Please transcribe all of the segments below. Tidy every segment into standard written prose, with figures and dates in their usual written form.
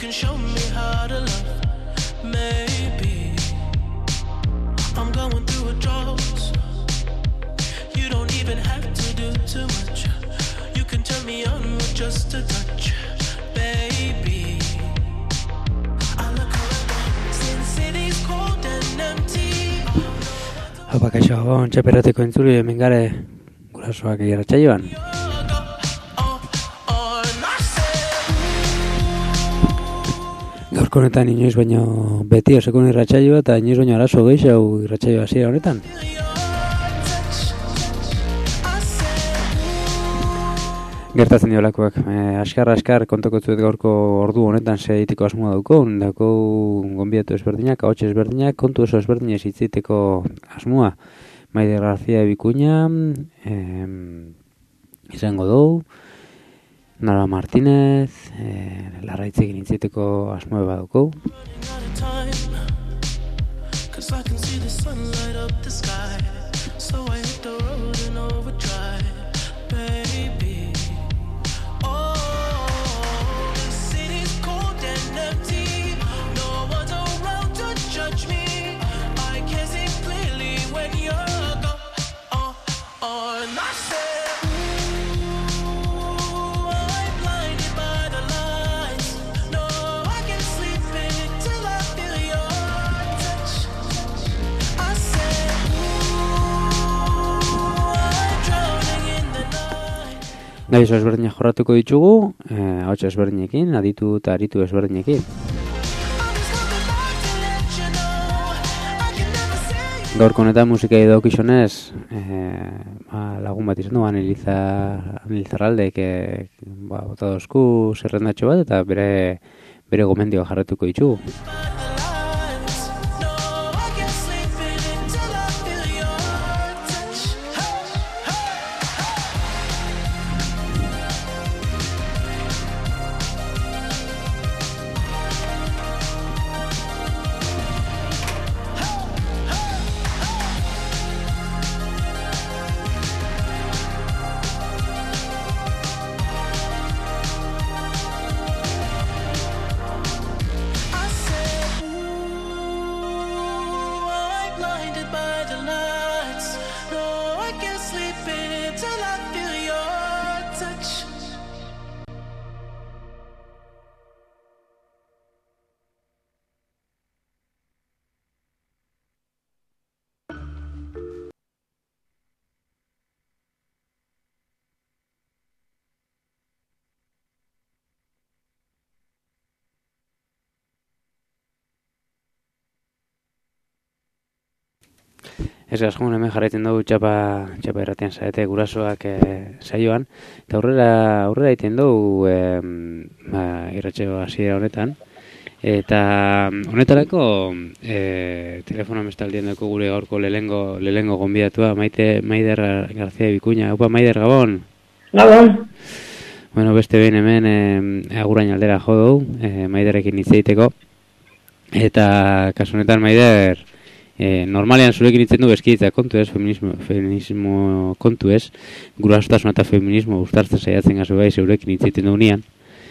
can show me how to love. Maybe I'm going through a drought. You don't even have to do too much. You can turn me on with just a touch, baby. I look around since city's cold and empty. Haupa, kaixo, gabon, txaperrateko entzuri, hemen gare gurasoak irratsaioan. Gaurko honetan inoiz baino beti osekun irratsaioa eta inoiz baino arazo gehiago irratsaioa hasiera honetan. Gertatzen diolakoak, askar kontako zuet gaurko ordu honetan zeiteko asmoa dauko gonbidatu ezberdinak, ahots ezberdinak, kontu oso ezberdinez hitziteko asmoa. Maider García Bikuña, izango dugu, Nara Martínez, larraitzekin hitziteko asmoa badauko. Gaizo ezberdinak jorratuko ditugu, ahots ezberdinekin, aditu eta aritu ezberdinekin. Gaurko honetan musika idokizonez, lagun bat izan du, Anilizarraldek bota dozku zerrendatxo bat, eta bere gomendioa jarratuko ditugu. Ez gazkun hemen jarraitzen dugu txapa erratean zaete gurasoak saioan, eta aurrera egiten dugu irratsaio hasiera honetan, eta honetarako telefonoan bestaldien dugu gure gaurko lehengo gonbidatua, Maider García Bikuña. Upa, Maider, gabon? Gabon. Bueno, beste behin hemen agurain aldera jo dugu, Maiderekin hitz egiteko, eta kasu honetan, Maider, normalean zurekin hitzen du eskiditza kontu ez, feminismo kontu ez, gurasotasuna eta feminismo uztartzen saiatzen gazu bai zurekin hitz du nian.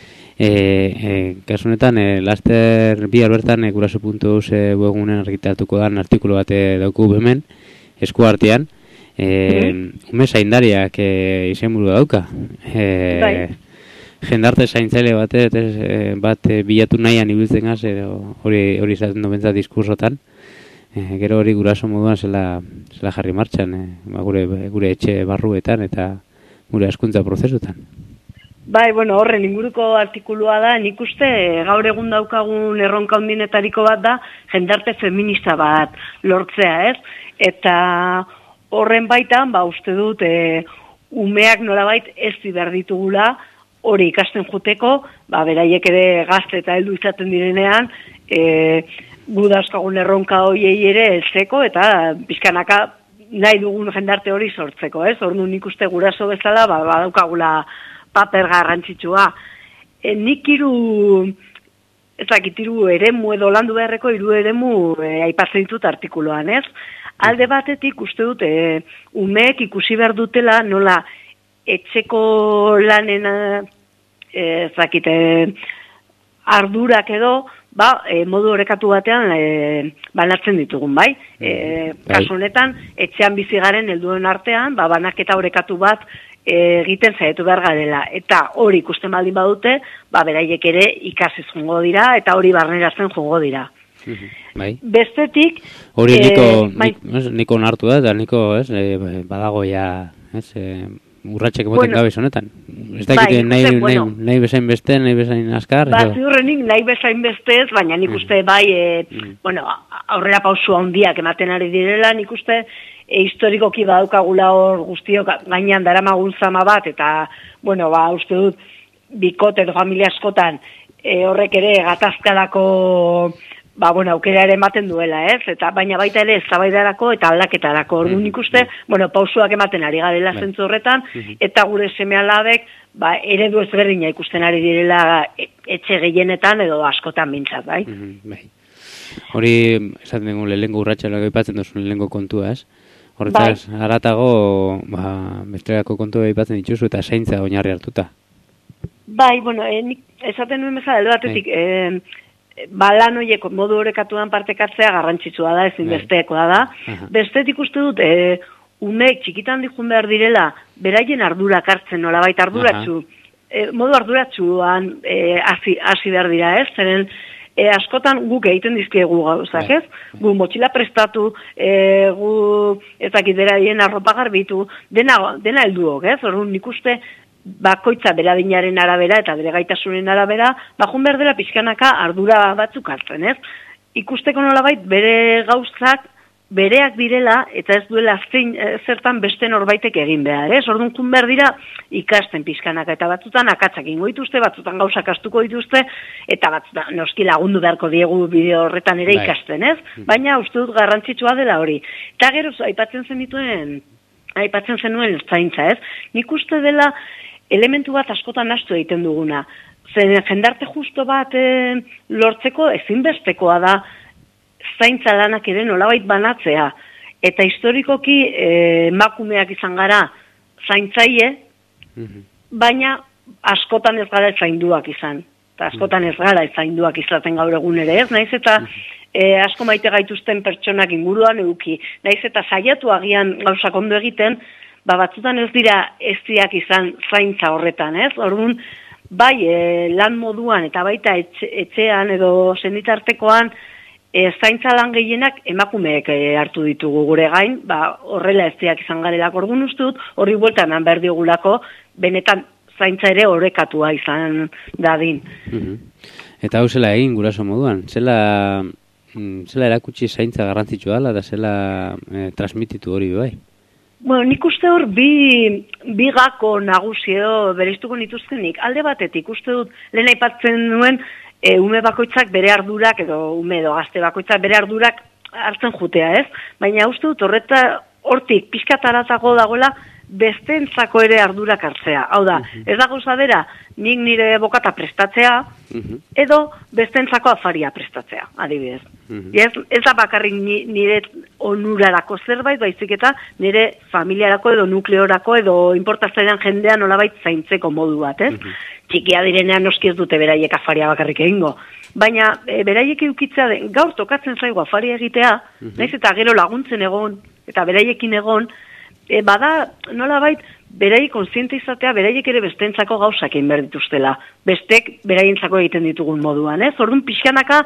Kasu honetan, laster bihar bertan guraso.eus webgunean argitaratuko dan artikulu bat dauku hemen, esku artean, ume zaindariak izenburu dauka. Jendarte zaintzaile bat bilatu nahian ibiltzen gaz, hori izaten du bentsat diskursotan. Gero hori guraso moduan zela jarri martxan, gure etxe barruetan eta gure hezkuntza prozesutan. Bai, bueno, horren inguruko artikulua da, nik uste gaur egun daukagun erronka handienetariko bat da jendarte feminista bat lortzea, ez? Eta horren baitan, uste dut, umeak nolabait ez behar ditugula hori ikasten juteko, beraiek ere gazte eta heldu izaten direnean, gu dauzkagun erronka horiei ere heltzeko eta pixkanaka nahi dugun jendarte hori sortzeko, ez? Orduan nik uste guraso bezala badaukagula paper garrantzitsua. Nik hiru eremu edo landu beharreko hiru eremu aipatzen ditut artikuluan, ez? Alde batetik uste dut umeek ikusi behar dutela nola etxeko lanen ardurak edo, modu orekatu batean banatzen ditugun, bai? Kasu honetan, etxean bizi garen helduen artean, banaketa orekatu bat egiten zaitu behar garela. Eta hori ikusten baldin badute, beraiek ere ikasiz jongo dira, eta hori barneratzen jongo dira. Bai. Bestetik... Hori niko onartu da, eta niko badago ja, urratxek emoten gabe honetan. Ez da egiten nahi bezain beste, nahi bezain askar. Ziurrenik nahi bezain beste ez, baina nik uste aurrera pausua handiak ematen ari direla, nik uste historikoki badaukagula hor guztiok gainean daramagun zama bat, eta, uste dut, bikote edo familia askotan horrek ere gatazkadako aukera ere ematen duela, ez? Eta baina baita ere eztabaidarako eta aldaketarako. Orduan ikuste, pausuak ematen ari garela zentzu horretan, eta gure seme-alabek eredu ezberdina ikusten ari direla etxe gehienetan edo askotan mintzat, bai? Hori, esaten dugu lehenko urratxalako aipatzen duzun lehenko kontua, ez? Horretaz, haratago, besteako kontua aipatzen dituzu eta zaintza oinarri hartuta. Bai, nik esaten nuen bezala, edo batetik, lan horiek modu orekatuan partekatzea garrantzitsua da, ezinbestekoa da. Bestetik uste dut, umeek txikitan dikun behar direla, beraien ardurak hartzen nolabait arduratsu, modu arduratsuan hasi behar dira, ez? Zeren, askotan guk egiten dizkiegu gauzak, ez? Gu motxila prestatu, gu beraien arropa garbitu, dena helduok, ez? Orduan nik uste bakoitza beradinaren arabera eta bere gaitasunen arabera, jun behar dela pixkanaka ardura batzuk hartzen, ez? Ikusteko nolabait bere gauzak bereak direla eta ez duela zertan beste norbaitek egin behar, ez? Orduan jun behar dira ikasten pixkanaka eta batzutan akatsak ingo dituzte, batzutan gauzak astuko dituzte eta batzutan noski lagundu beharko diegu bideo horretan ere ikasten, ez? Baina uste dut garrantzitsua dela hori. Eta gero aipatzen zenuen zaintza, ez? Nik uste dela elementu bat askotan astu egiten duguna. Zen jendarte justo bat lortzeko ezinbestekoa da zaintza lanak ere nolabait banatzea. Eta historikoki emakumeak izan gara zaintzaile, baina askotan ez gara zainduak izan. Eta askotan ez gara zainduak izaten gaur egun ere, ez? Naiz eta asko maite gaituzten pertsonak inguruan eduki. Naiz eta saiatu agian gauzak ondo egiten, batzutan ez dira eztiak izan zaintza horretan, ez? Orduan, lan moduan eta baita etxean edo senitartekoan zaintza lan gehienak emakumeek hartu ditugu gure gain, horrela eztiak izan garelak. Orduan uste dut, horri bueltan behar diogulako, benetan zaintza ere orekatua izan dadin. Eta hau zela egin guraso moduan, zela erakutsi zaintza garrantzitsua dela eta zela transmititu hori bai? Nik uste hor bi gako nagusi edo bereiztuko nituzkenik. Alde batetik uste dut, lehen aipatzen nuen, ume bakoitzak bere ardurak edo ume edo gazte bakoitzak bere ardurak hartzen jutea, ez? Baina uste dut hortik pixkataratago dagoela besteentzako ere ardurak hartzea. Hau da, ez da gauza bera, nik nire bokata prestatzea, edo besteentzako afaria prestatzea, adibidez. Ez da bakarrik nire onurarako zerbait, baizik eta nire familiarako edo nukleorako edo inportatzailean jendean nolabait zaintzeko modu bat, ez? Txikia direnean noski ez dute beraiek afaria bakarrik egingo. Baina beraiek eukitzea gaur tokatzen zaigu afaria egitea, naiz eta gero laguntzen egon, eta beraiekin egon, bada nolabait beraiek kontziente izatea, beraiek ere besteentzako gauzak egin behar dituztela. Bestek beraientzako egiten ditugun moduan, ez? Orduan pixkanaka,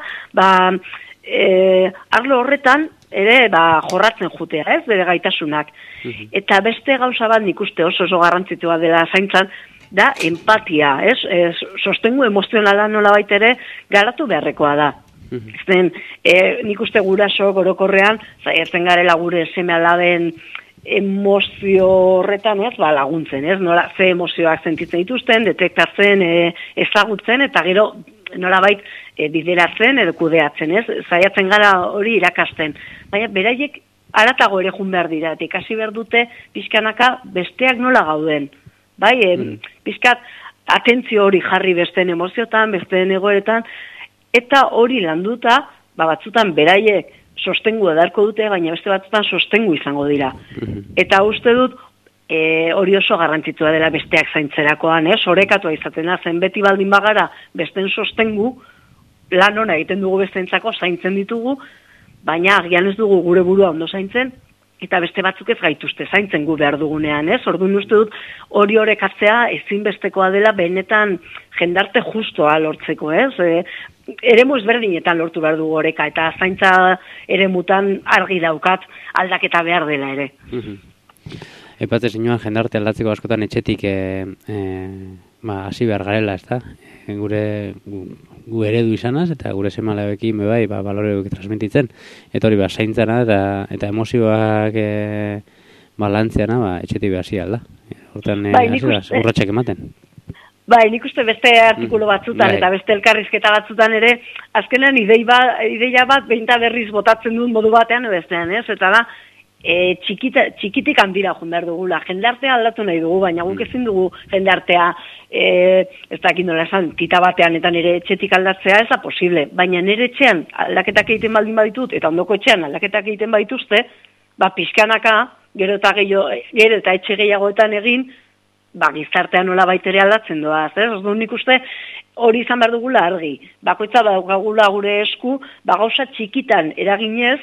arlo horretan ere jorratzen jutea, ez? Bere gaitasunak. Eta beste gauza bat nik uste oso garrantzitsua dela zaintzan, da empatia, ez? Sostengu emozionala nolabait ere garatu beharrekoa da. Nik uste guraso orokorrean, zaiatzen garela gure seme-alaben emozio horretan, ez, laguntzen, ez? Nola ze emozioak sentitzen dituzten, detektatzen, ezagutzen, eta gero nolabait bideratzen edo kudeatzen, ez? Zaiatzen gara hori irakasten. Baina beraiek haratago ere jun behar dira, eta ikasi behar dute pixkanaka besteak nola gauden. Bai, pixkat atentzio hori jarri besteen emoziotan, besteen egoeretan, eta hori landuta, batzutan beraiek sostengu edarko dute, baina beste batzutan sostengu izango dira. Eta uste dut, hori oso garrantzitsua dela besteak zaintzerakoan, orekatua izaten da, zen beti baldin bagara besteen sostengu, lan ona egiten dugu besteentzako, zaintzen ditugu, baina agian ez dugu gure burua ondo zaintzen, eta beste batzuk ez gaituzte zaintzen gu behar dugunean, ez? Orduan uste dut hori orekatzea ezinbestekoa dela benetan jendarte justoa lortzeko, ez? Eremu ezberdinetan lortu behar dugu oreka, eta zaintza eremutan argi daukat aldaketa behar dela ere. Epatze zinua jendarte aldatzeko askotan etxetik hasi behar garela, ez da? Gu eredu izanaz, eta gure semalabekin bai, baloreok transmititzen. Eta hori, zaintzana eta emozioak lantzeana, etxetik behasi alda. Hortan, urratxak ematen. Bai, nik uste beste artikulu batzutan eta beste elkarrizketa batzutan ere, azkenean ideia bat behinta berriz botatzen duen modu batean bestean, ez? Eta da, txikitik handira joan behar dugula. Jendartea aldatu nahi dugu, baina guk ezin dugu jendartea, ez dakit nola esan, tita batean eta nire etxetik aldatzea ez da posible. Baina nire etxean aldaketak egiten baldin baditut, eta ondoko etxean aldaketak egiten badituzte, pixkanaka, gero eta etxe gehiagoetan egin, gizartean nola baitere aldatzen doaz, ez? Orduan nik uste hori izan behar dugula argi. Bakoitza daukagula gure esku, gauza txikitan eraginez,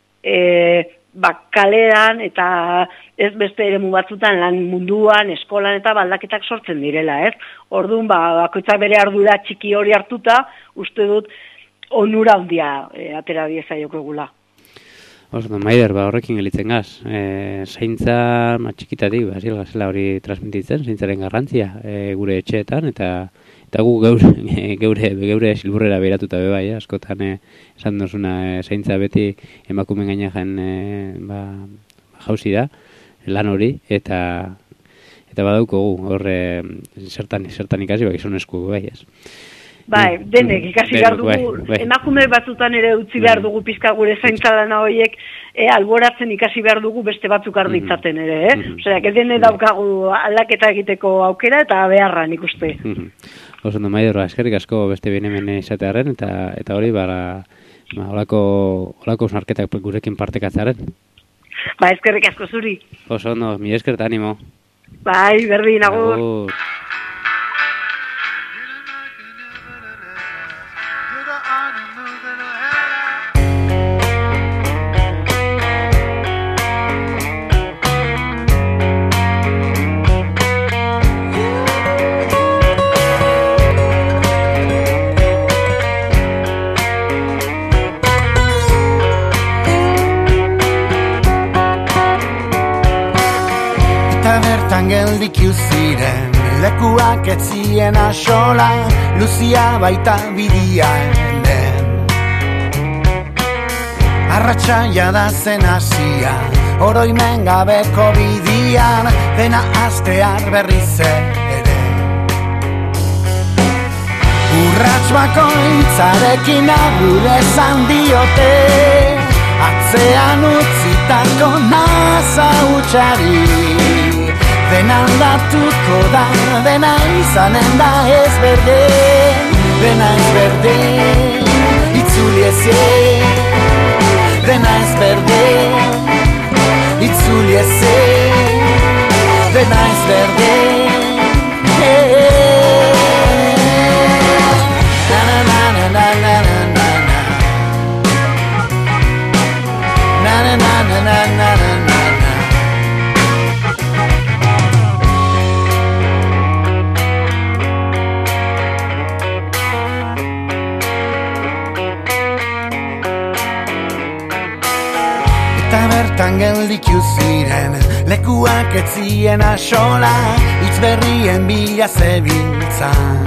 kalean eta ez beste eremu batzutan lan munduan, eskolan eta aldaketak sortzen direla, ez? Orduan, bakoitza bere ardura txiki hori hartuta, uste dut onura handia atera diezaiok egula. Maider, horrekin gelitzen gaz. Zaintza txikitatik, zela hori transmititzen, zaintzaren garrantzia gure etxeetan, eta gu geure silburrera beiratuta bai, askotan esan dozuna zaintza beti emakumen gainean jauzi da, lan hori, eta badaukogu, horre zertan ikasi gizon esku bai, ez. Bai, denek ikasi behar dugu, emakume batzutan ere utzi behar dugu pizka gure zaintza lana horiek alboratzen ikasi behar dugu beste batzuk arditzaten ere, Osea, dene daukagu aldaketa egiteko aukera eta beharra nik uste. Oso ondo, Maider, eskerrik asko beste behin izatearen, eta hori, holako snarketak gurekin partekatzearen. Eskerrik asko zuri. Oso ondo, mi esker eta animo. Bai, berdin, agur. Geldikiu ziren lekuak etzien asola, luzia baita bidia hemen. Arratsaia da zen hasia, oroimen gabeko bidian, dena astear berriz ere. Urrats bakoitzarekin agur esan diote, atzean utzitako nasa hutsari. Dena aldatuko da, dena izanen da ez berdin, dena ez berdin, itzuli ezin. Dena ez berdin, itzuli ezin, dena ez berdin. Na na na na na na na na na na na na na na. Geldikiu ziren lekuak etzien asola, hitz berrien bila zebiltzan.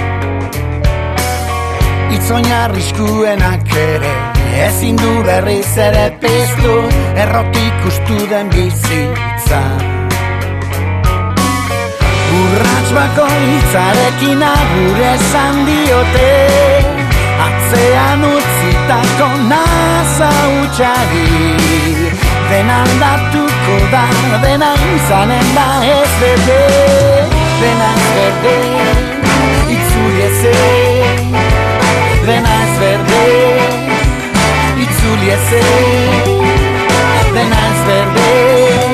Hitz oinarriskuenak ere ezin du berriz ere piztu, errotik ustu den bizitza. Urrats bakoitzarekin agur esan diote, atzean utzitako nasa hutsari. Dena aldatuko da, dena izanen da ez berdin, dena ez berdin, itzuli ezin. Dena ez berdin, itzuli ezin, dena ez berdin.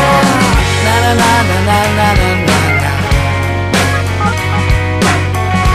Na na na na na na na na.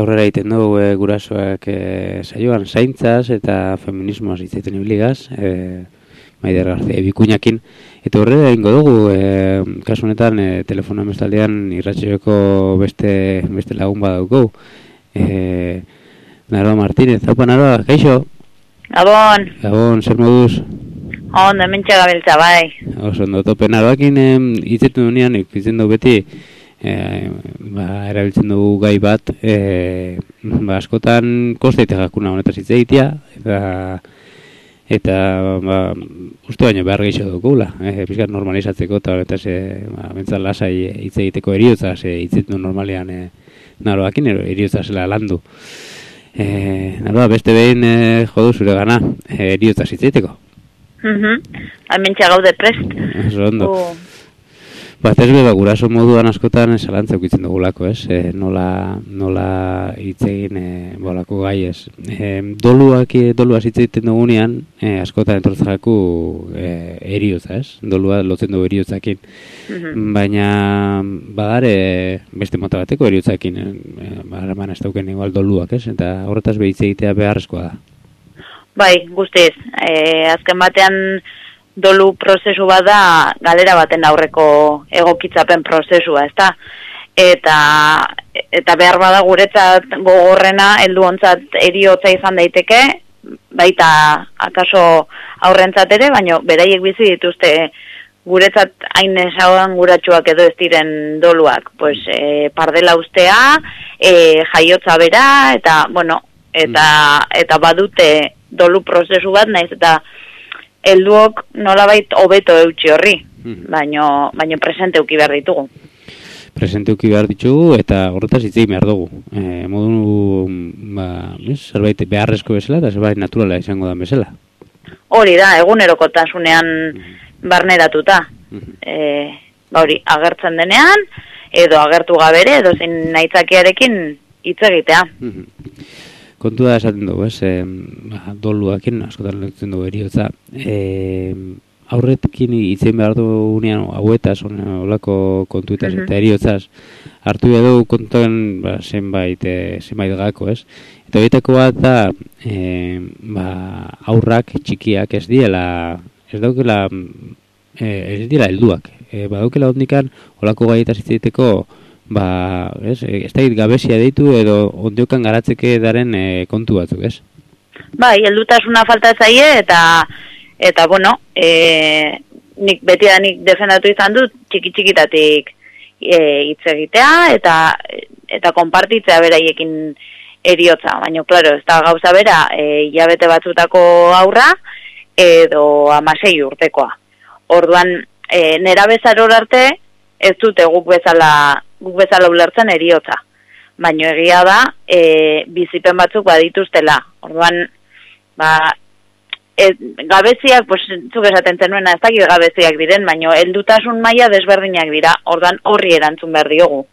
aurrera egiten dugu gurasoak saioan zaintzaz eta feminismoaz hitz egiten ibligaz, Maider García Bikuñakin, eta horrela egingo dugu, kasu honetan telefonoan bestaldean irratsaioeko beste lagun badauko. Naroa Martínez, haupa Naroa, kaixo? Gabon. Gabon, zer moduz? Ondo, hementxe gabiltza, bai. Oso ondo, tope Naroakin hitzetu dunean, ikusten dugu beti, erabiltzen dugu gai bat, askotan kosteite jakuna honetaz hitz egitea, eta uste baino behar gehiago dugula, pizkat normalizatzeko, eta honetaz bentzat lasai hitz egiteko eriotza, hitzetu normalean Naroakin, eriotza zela landu. Naroa, beste behin jodu zure gana, eriotza hitz egiteko. Hementxe gaude prest. Oso ondo. Ez beba, guraso moduan askotan zalantza ukitzen dugulako, ez? Nola hitz egin bolako gai ez. Doluaz hitz egiten dugunean, askotan entortzaku eriotza, ez? Dolua lotzen dugu eriotzakin. Baina, badare beste mota bateko eriotzakin, harreman ez dauken igual doluak, ez? Eta horretaz behitz egitea beharrezkoa da. Bai, guztiz. Azken batean, dolu prozesu bat da galera baten aurreko egokitzapen prozesua, ezta? Eta behar bada guretzat gogorrena helduontzat eriotza izan daiteke, baita akaso aurrentzat ere, baina beraiek bizi dituzte guretzat hain esagoan guratsuak edo ez diren doluak. Pues pardela ustea, jaiotza bera, eta bueno, eta badute dolu prozesu bat, naiz eta helduok nolabait hobeto eutsi horri, baino presente uki behar ditugu. Presente uki behar ditugu eta horretaz hitz egin behar dugu. Modu, zerbait beharrezko bezala eta zerbait naturala izango da bezala. Hori da, egunerokotasunean barneratuta. Hori, agertzen denean, edo agertu gabere, edo zein naitzakiarekin hitz egitea. Kontu da esaten dugu, doluakin, askotan lehentzen dugu eriotza. Aurretekin hitzein behar dugunean hauetaz, olako kontuetaz eta eriotzaz, hartu edo kontuan zenbait gako, ez? Eta horietako bat da, aurrak txikiak ez dira helduak. Badaukela ondikan, olako gaietaz hitz egiteko, ez da gabezia deitu edo ondiokan garatzeke daren kontu batzuk, ez? Bai, heldutasuna falta zaie eta bueno, nik beti da nik defendatu izan dut txiki-txikitatik hitz egitea eta konpartitzea beraiekin eriotza, baina claro, ez da gauza bera hilabete batzutako aurra edo 16 urtekoa. Orduan, nerabezaror arte ez dute guk bezala ulertzen eriotza. Baina egia da, bizipen batzuk badituztela. Orduan, gabeziak, zuk esaten zenuena, ez dakit gabeziak diren, baina heldutasun maila desberdinak dira. Orduan horri erantzun behar diogu.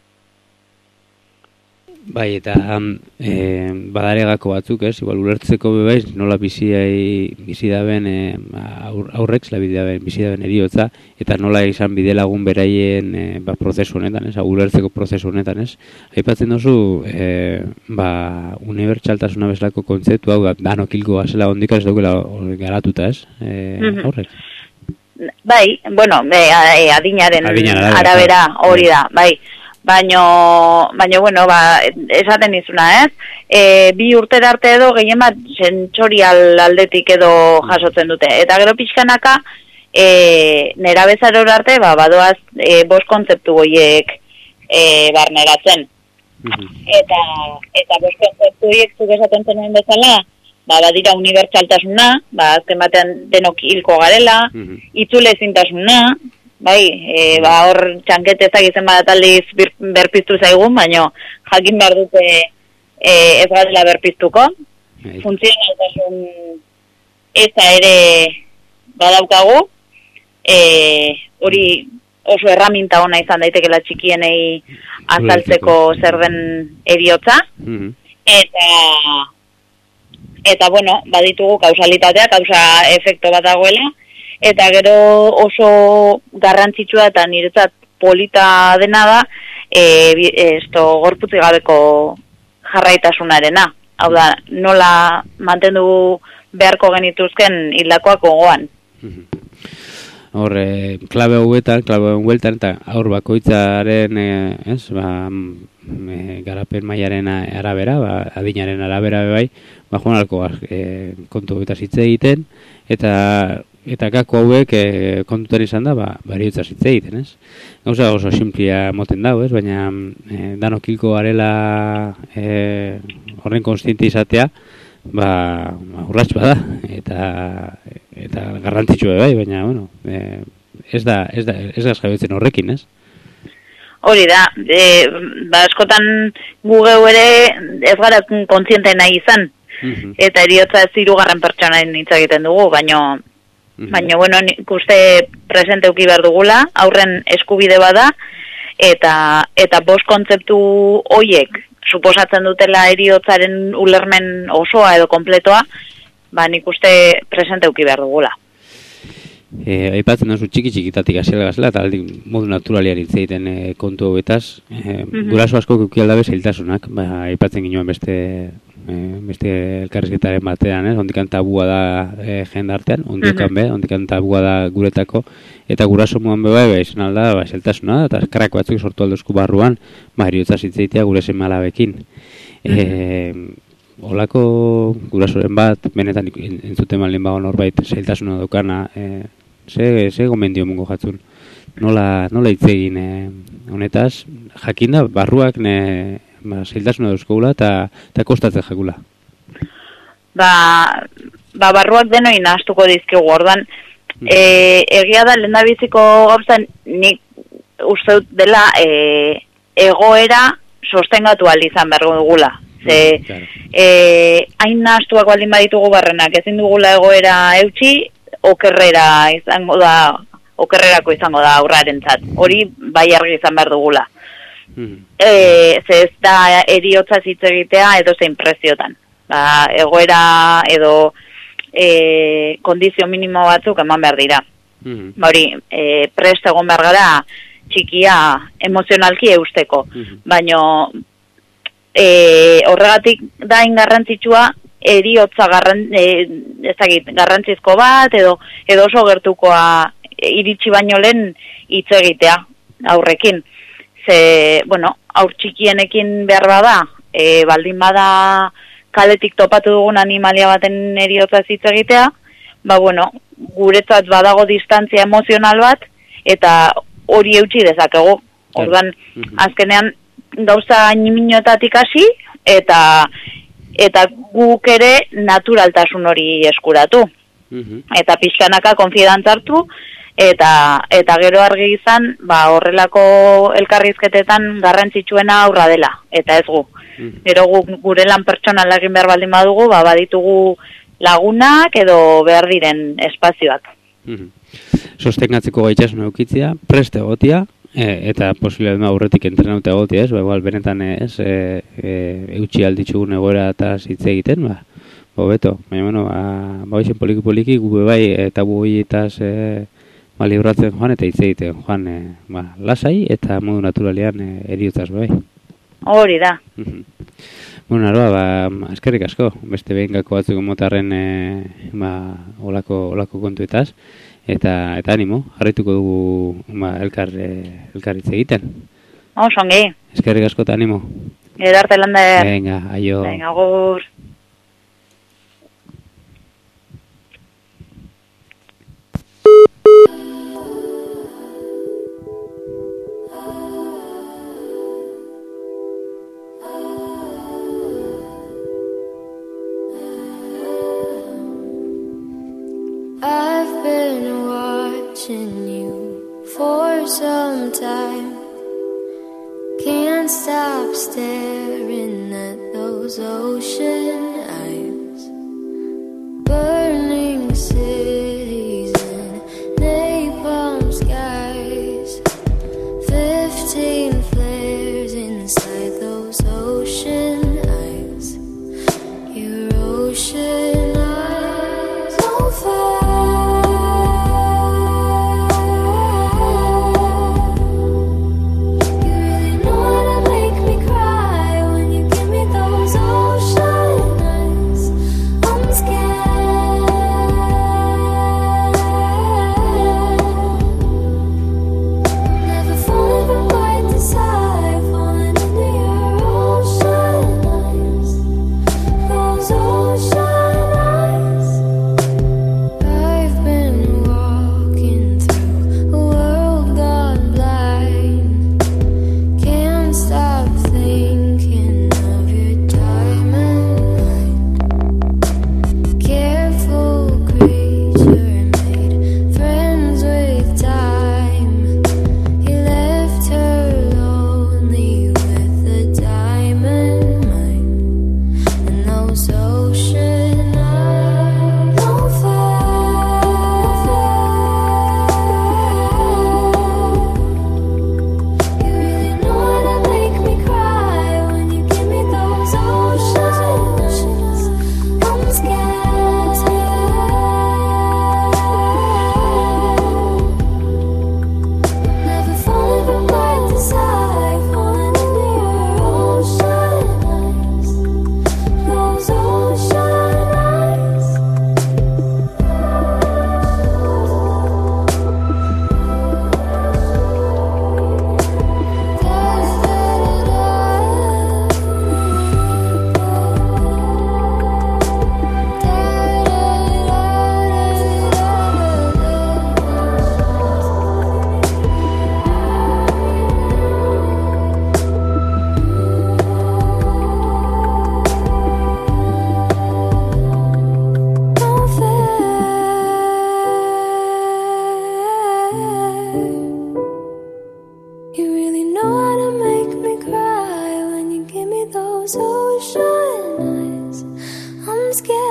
Bai, eta badaregako batzuk, ez? Igual ulertzeko bebaiz, nola bizi daben aurrek, bizi daben eriotza, eta nola izan bide lagun beraien prozesu honetan, ez? Ulertzeko prozesu honetan, ez? Aipatzen duzu, unibertsaltasuna bezalako kontzeptu, hau da, danok hilko gazela ondika ez daukela garatuta, ez? Aurrek? Bai, bueno, adinaren arabera hori da, bai. Baina, bueno, esaten izuna, ez? 2 urtera arte edo gehien bat sentsorial aldetik edo jasotzen dute. Eta gero pixkanaka, nerabezaror arte, badoaz 5 kontzeptu goiek barneratzen. Eta 5 kontzeptu goiek zuk esaten zenuen bezala, badira unibertsaltasuna, azken batean denok hilko garela, itzule ezintasuna, bai, hor txankete ezagitzen bat aldiz berpiztu zaigun, baina jakin behar dute ez garela berpiztuko. Funtzionaltasun eza ere badaukagu, hori oso erraminta ona izan daitekela txikienei azaltzeko zer den eriotza, eta bueno, baditugu kausalitatea, kausa-efekto bat dagoela, eta gero oso garrantzitsua eta niretzat polita dena da, gorputzik gabeko jarraitasunarena. Hau da, nola mantendu beharko genituzken hildakoak gogoan. Hor, klabe hauen bueltan, eta aur bakoitzaren, garapen mailaren arabera, adinaren arabera bai, joanalko kontu eta hitz egiten, eta gako hauek kontutan izan da, beriotza hitz egiten, ez? Gauza oso simplia moten dago, ez? Baina danokilko garela horren konstiente izatea, urrats bada, eta garrantzitsua bai, baina, bueno, ez da jabetzen horrekin, ez? Hori da, askotan gu geu ere ez gara kontziente nahi izan, eta eriotza ez 3. pertsonaen hitz egiten dugu, baina, bueno, nik uste presente uki behar dugula, aurren eskubide bada, eta 5 kontzeptu hoiek suposatzen dutela eriotzaren ulermen osoa edo kompletoa, nik uste presente uki behar dugula. Aipatzen duzu txiki-txikitatik hasiera gazela, eta aldik modu naturalian hitz egiten kontu hauetaz. Guraso asko ukialdabe zailtasunak, aipatzen ginoen beste elkarrizketaren batean, ondikan tabua da jendartean, ondikan tabua da guretako, eta guraso moan beba izan alda zailtasuna, eta eskarrako batzuk sortu aldozku barruan, eriotza zitzeitea gure seme-alabekin. Olako gurasoren bat, benetan entzuten malin bago norbait zailtasuna daukana, ze gomendio mungo jatzun? Nola hitz egin honetaz, jakinda barruak zailtasuna dauzkogula eta kostatzen jakula? Barruak denoi nahaztuko dizkigu, ordan, egia da lehendabiziko gauzan nik uste dut dela egoera sostengatu izan behar dugula. Hain nahaztuak baldin baditugu barrenak, ezin dugula egoera eutxi, okerrerako izango da aurrarentzat. Hori bai argi izan behar dugula. Ez da eriotza hitz egitea edo zein preziotan. Egoera edo kondizio minimo batzuk eman behar dira. Hori, prest egon behar gara txikia emozionalki eusteko. Baina horregatik da ingarrantzitsua eriotza garrantzizko bat edo oso gertukoa iritsi baino lehen hitz egitea aurrekin. Aur txikienekin behar bada, baldin bada kaletik topatu dugun animalia baten eriotza hitz egitea, guretzat badago distantzia emozional bat, eta hori eutxi dezakegu. Orduan, azkenean gauza niminoetatik hasi, eta guk ere naturaltasun hori eskuratu. Eta pixkanaka konfidantza hartu, eta gero argi izan, horrelako elkarrizketetan garrantzitsuena aurra dela, eta ez gu. Gero gure lan pertsonal egin behar baldin badugu, baditugu lagunak edo behar diren espazioak. Sostengatzeko gaitasun eukitzea, preste egotia, eta posibilitatea aurretik entrenauta egotia, benetan eutxi alditzugun egoera eta hitz egiten, beto. Baina, poliki-poliki, gube bai, eta buietaz libratzen joan eta hitz egiten joan lasai eta modu naturalean eriotzaz bai. Hori da. Aroa, eskerrik asko, beste behin gako batzuk motarren olako kontuetaz, eta animo, jarrituko dugu elkar hitz egiten. Songi. Eskerrik asko eta animo. Edarte lander. Venga, aio. Venga, agur. I've been watching you for some time. Can't stop staring at those ocean eyes. Burning cities and napalm skies. 15 flares inside those ocean eyes. Your ocean eyes on fire. You really know how to make me cry when you give me those know how to make me cry when you give me those ocean eyes. I'm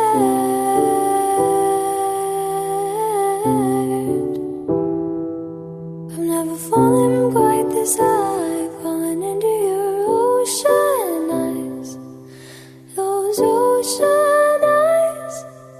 scared. I've never fallen quite this high, falling into your ocean eyes. Those ocean eyes.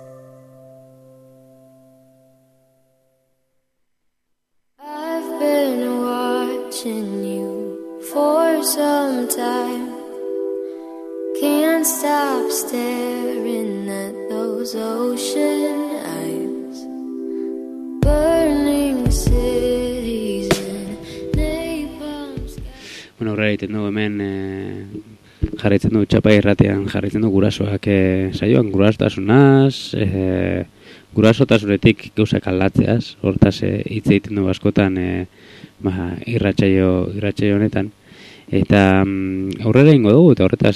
I've been watching you for some time. Can't stop staring at those ocean eyes. Burning cities and napalm skies. Bueno, horrela egiten dugu hemen jarraitzen du txapa irratean, jarraitzen du gurasoak saioan, gurasotasunaz, gurasotasunetik gauzak aldatzeaz, hortaz hitz egiten du askotan irratsaio honetan. Eta aurrera ingo dugu, eta horretaz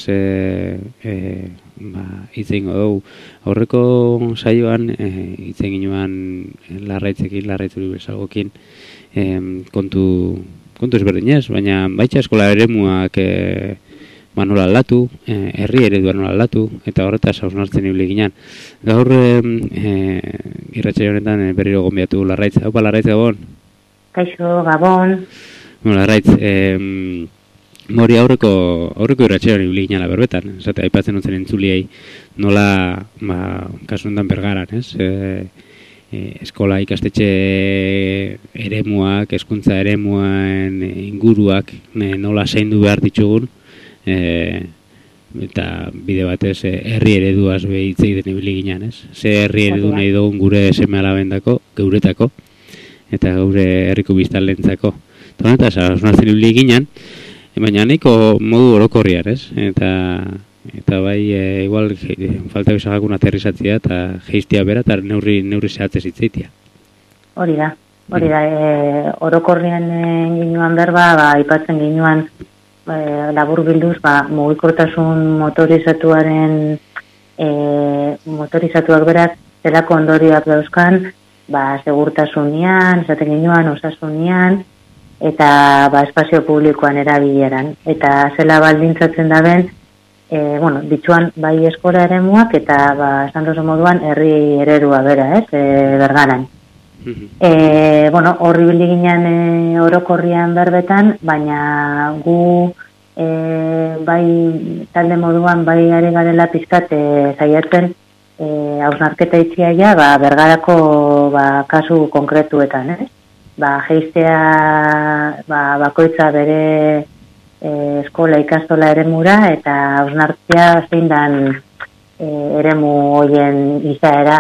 hitz egingo dugu. Aurreko saioan hitz eginuan larraitzuri bezalgokin kontu ezberdinez, baina baita eskola eremuak nola aldatu, herri eredua nola aldatu, eta horretaz hausnartzen ibili ginen. Gaur irratsaio honetan berriro gonbidatu Larraitz. Haupa Larraitz, Gabon? Kaixo, Gabon. Bueno, Larraitz, hori aurreko irratsaioan ibili ginela berbetan, esate aipatzen utzen entzuliei nola, kasu honetan Bergaran, ez? Eskola ikastetxe eremuak, hezkuntza eremuan inguruak nola zaindu behar ditugun, eta bide batez herri ereduaz hitz egiten ibili ginen, ez? Ze herri eredu nahi dugun gure seme-alabendako, geuretako, eta gure herriko biztanleentzako. Eta honetaz, hausnartzen ibili ginen, baina nahiko modu orokorrian, ez? Eta bai, igual, falta bizagakun aterrizatzea eta geistia bera eta neurri zehatzez hitzeitia. Hori da. Orokorrian ginuan berba, aipatzen ginuan labur bilduz, mugikortasun motorizatuak berak zelako ondorioak dauzkan, segurtasunian, esaten ginuan, osasunian, eta espazio publikoan erabileran. Eta zela baldintzatzen da ben, dituan bai eskola eremuak eta esan dozu moduan herri eredua bera, Bergaran. Horri bildi ginen orokorrian berbetan, baina gu bai talde moduan bai ari garela pizkat saiatzen hausnarketa itxiaia Bergarako kasu konkretuetan, geistea bakoitza bere eskola ikastola eremura eta hausnartzea zein dan eremu hoien izaera,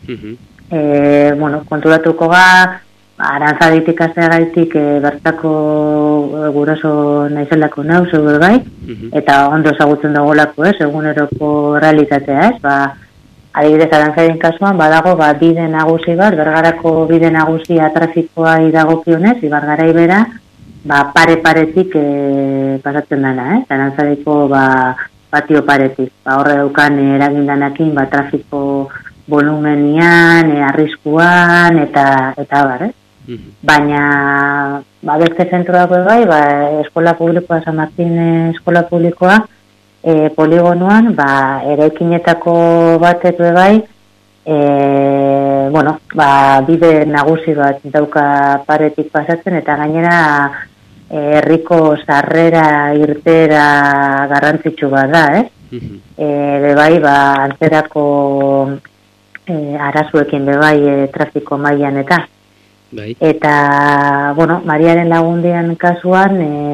konturatuko arantzaditik azeagaitik bertako guraso naizelako nau zeude bai, eta ondo ezagutzen dagolako, eguneroko realitatea, adibidez arantzadin kasuan badago bide nagusi bat, Bergarako bide nagusia trafikoa idagokionez, Ibargarai bera, pare-paretik pasatzen dana, Arantzadiko patio paretik. Horre daukan eragindanakin trafiko volumenian, arriskuan, eta bar, Baina, beste zentroak bai, eskola publikoa, San Martin eskola publikoa, poligonuan, eraikinetako batek bai, bide nagusi bat dauka paretik pasatzen, eta gainera herriko sarrera irtera garrantzitsu bat da, bai, antzerako arazuekin bai trafiko mailan eta. Eta, Mariaren Lagundian kasuan,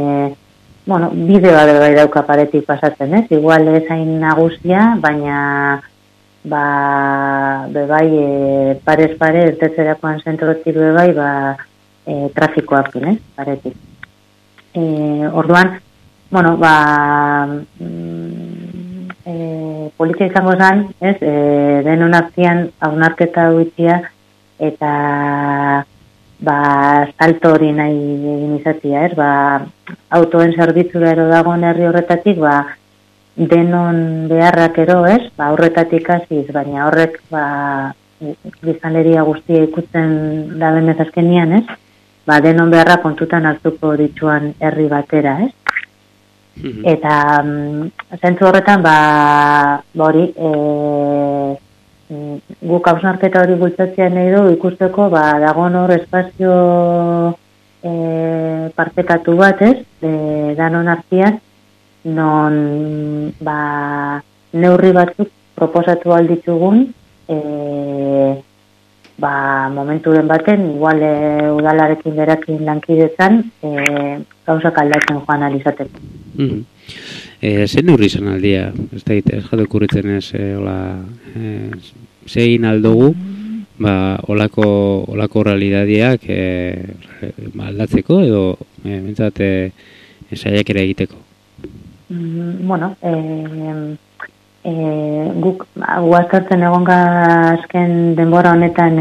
bideo bai dauka paretik pasatzen, igual ezain nagusia, baina bai parez pare ertetzerakoan zentrotik bai trafikoakin, paretik. Orduan, polizia izango zen, denon artean hausnarketa duitzia eta salto hori nahi egin izatia, autoen zerbitzura ero dagoen herri horretatik, denon beharrak ero, horretatik hasiz, baina horrek biztanleria guztia ikutzen da benez azkenian, denon beharra kontutan hartuko dituan herri batera, ez? Eta zentzu horretan, hori, guk hausnarketa hori bultzatzea nahi du ikusteko, dagoen hor espazio partekatu bat, ez? Danon artean, non neurri batzuk proposatu alditzugun, momenturen baten, igual udalarekin berakin lankidetzan, gauzak aldatzen joan alizateko. Zer neurri izan aldia? Ez jade okurritzen ez, zein aldugu, olako realidadiak aldatzeko edo bentsat saiakera egiteko? Bueno, guk guaztartzen egon azken denbora honetan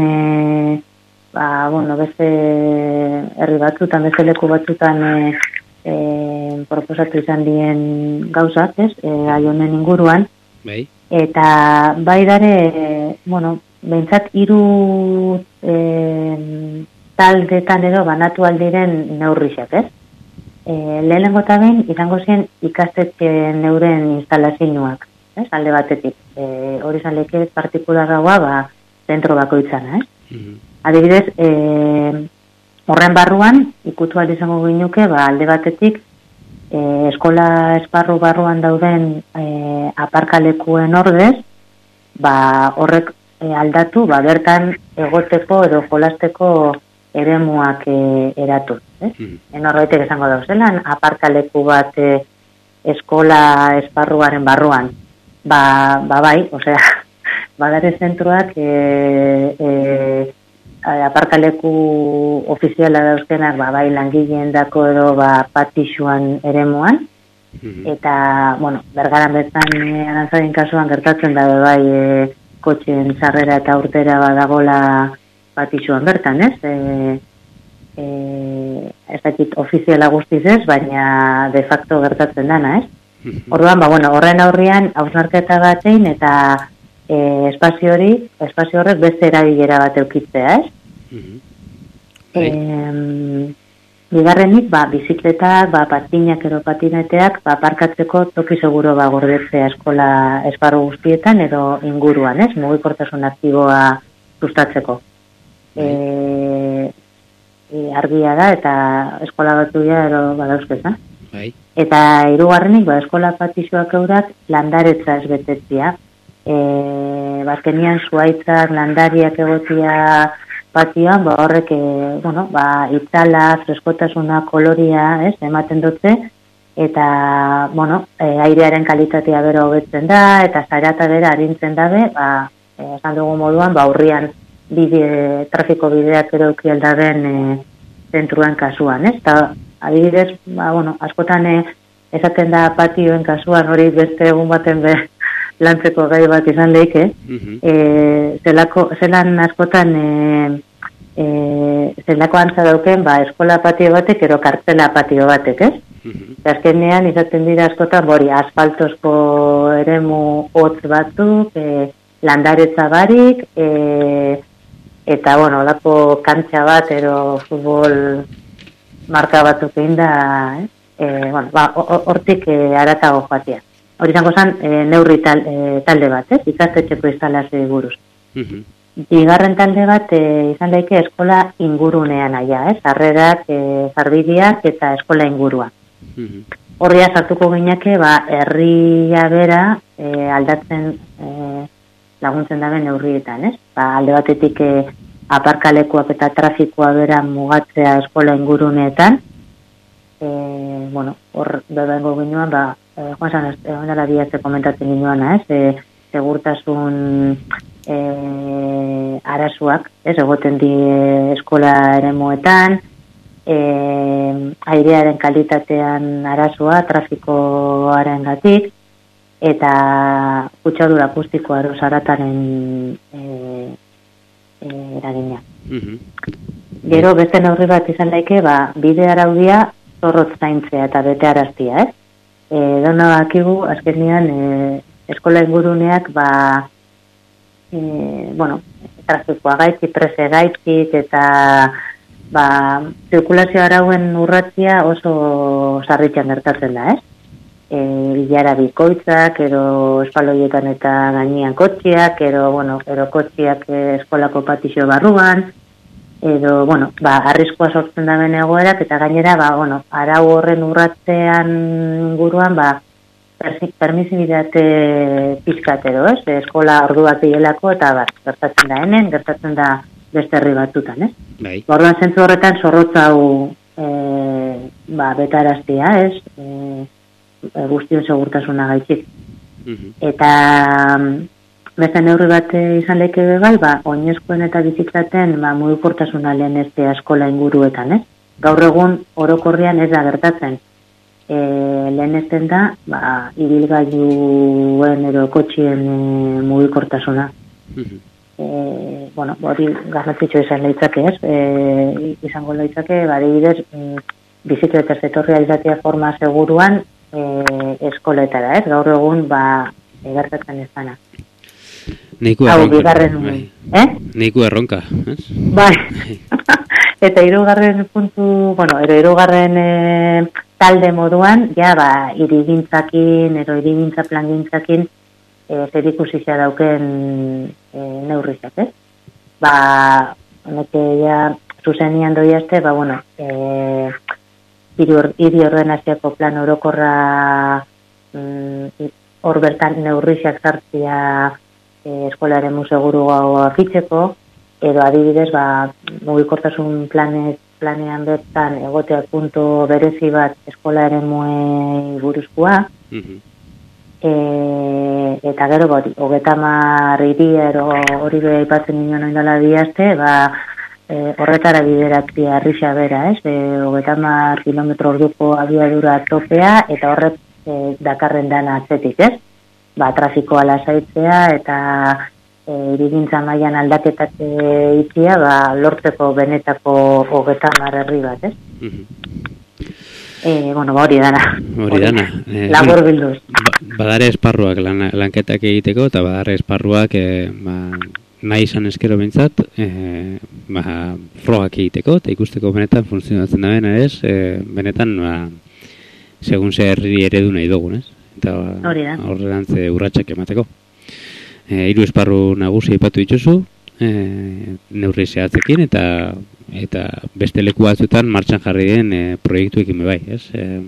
beste herri batzutan, beste leku batzutan proposatu izan dien gauzak, ez, aionen inguruan. Bai. Eta dare, behintzat 3 taldetan edo banatu aldiren neurrixak, ez? Lehenengo eta behin, izango zen ikastetxeen neuren instalazioak, ez? Alde batetik. Hori izan leke partikularragoa, zentro bakoitzana, ez? Adibidez, horren barruan, ikutu aldi izango ginuke, alde batetik, eskola esparru barruan dauden aparkalekuen ordez, horrek aldatu, bertan egoteko edo jolasteko eremuak eratu. Norbaitek esango dauzelan, aparkaleku bat eskola esparruaren barruan. Bai, osea, badare zentroak aparkaleku ofiziala dauzkenak, bai langileen dako edo patixuan eremuan, eta, bergaran bezan arantzadin kasuan gertatzen da, bai, kotxen sarrera eta urtera badagola patixuan bertan, ez? Ez dakit ofiziala guztiz ez, baina de facto gertatzen dana, ez? Orduan, horren aurrian hausnarketa bat egin eta espazio horrek beste erabilera bat eukitzea, ez? Bigarrenik, bizikletak, patinak edo patineteak, parkatzeko toki seguro gordetzea eskola esparru guztietan edo inguruan, ez? Mugikortasun aktiboa sustatzeko. Argia da eta eskola batuia edo badauzkeza. Eta hirugarrenik, eskola patixoak eurak landaretza ez betetzea. Bazkenian zuaitzak, landariak egotia patioan, horrek, itzala, freskotasuna, koloria, ez, ematen dutze, eta, airearen kalitatea bera hobetzen da, eta zarata bera arintzen dabe, esan dugu moduan, urrian trafiko bideak ero ukieldaben zentruan kasuan, ez, eta adibidez, askotan esaten da patioen kasuan, hori beste egun baten lantzeko gai bat izan lehike, zelan askotan zelako antza dauken eskola patio batek ero kartzela patio batek, ez? Azkenean izaten dira askotan asfaltozko eremu hotz batzuk, landaretza barik, eta olako kantxa bat ero futbol marka batzuk egin da, hortik aratago joatia. Hori izango zen neurri talde bat, ez? Ikastetxeko instalazio buruz. Bigarren talde bat izan daike eskola ingurunean aia, ez? Sarrerak, sarbideak eta eskola ingurua. Horria sartuko gineake, herria bera aldatzen laguntzen daben neurrietan, ez? Alde batetik aparkalekuak eta trafikoa bera mugatzea eskola inguruneetan. Hor bebengo ginean, Juan San, ondala bihatze komentatzen gineana, ez? Segurtasun arasuak, ez? Egoten di eskola eremuetan, airearen kalitatean arasua, trafikoaren gatik, eta kutsadura akustikoa ero zarataren eragina. Gero, beste neurri bat izan daike, bide araudia zorrotz zaintzea eta bete araztia, ez? Dona bakigu, azkenean, eskola inguruneak, trafikoa gaitik, prese gaitik, eta zirkulazio arauen urratzia oso sarritzen gertatzen da, ez? Bilara bikoitzak, ero espaloietan eta gainean kotxiak, ero kotxiak eskolako patixo barruan, edo, arriskua sortzen da ben egoerak, eta gainera, arau horren urratzean inguruan, permisibitate pizkatero, ez? Eskola orduak dielako, eta gertatzen da hemen, gertatzen da beste herri batzutan, ez? Bai. Orduan zentzu horretan zorrotza hau betaraztia, ez? Guztion segurtasuna gaitzik. Eta beste neurri bat izan leke bai, oinezkoen eta biziklaten mugikortasuna lehenestea eskola inguruetan, ez? Gaur egun orokorrean ez da gertatzen. Lehenesten da, ibilgailuen edo kotxien mugikortasuna. Hori garrantzitsua izan leitzake, ez? Izango leitzake, adibidez, bizikletaz etorri izatea forma seguruan eskoletara, ez? Gaur egun, gertatzen ez dana. Neiku erronka. Neiku erronka, ez? Bai. Eta hirugarren puntu, hirugarren talde moduan, hirigintzakin, edo hirigintza plangintzakin, zer ikusizia dauken neurrizak, ez? Honeke zuzenian doiazte, hiri ordenaziako plan orokorra hor bertan neurrizak zartzia eskolaren museguru gaua fitzeko, edo adibidez, mugikortasun planean bertan egotea punto berezi bat eskolaren muei buruzkoa, eta gero, 30 hiria ero hori beha ipatzen nioen oindala diazte, horretara bideratzea arrixa bera, ez? 30 kilometro orduko abiadura topea, eta horret dakarren dana atzetik, ez? Trafikoa lasaitzea, eta hirigintza mailan aldaketak itzia, lortzeko benetako 30 herri bat, ez? Hori dana. Labor bilduz. Badare esparruak lanketak egiteko, eta badare esparruak nahi izan eskero bintzat, frogak egiteko, eta ikusteko benetan funtzionatzen da bena, ez? Benetan, segun ze herri eredu nahi dugun, ez? Eta horrelantze urratsak emateko. 3 esparru nagusi aipatu dituzu, neurri zehatzekin, eta beste leku batzuetan martxan jarri den proiektuekin bai, ez?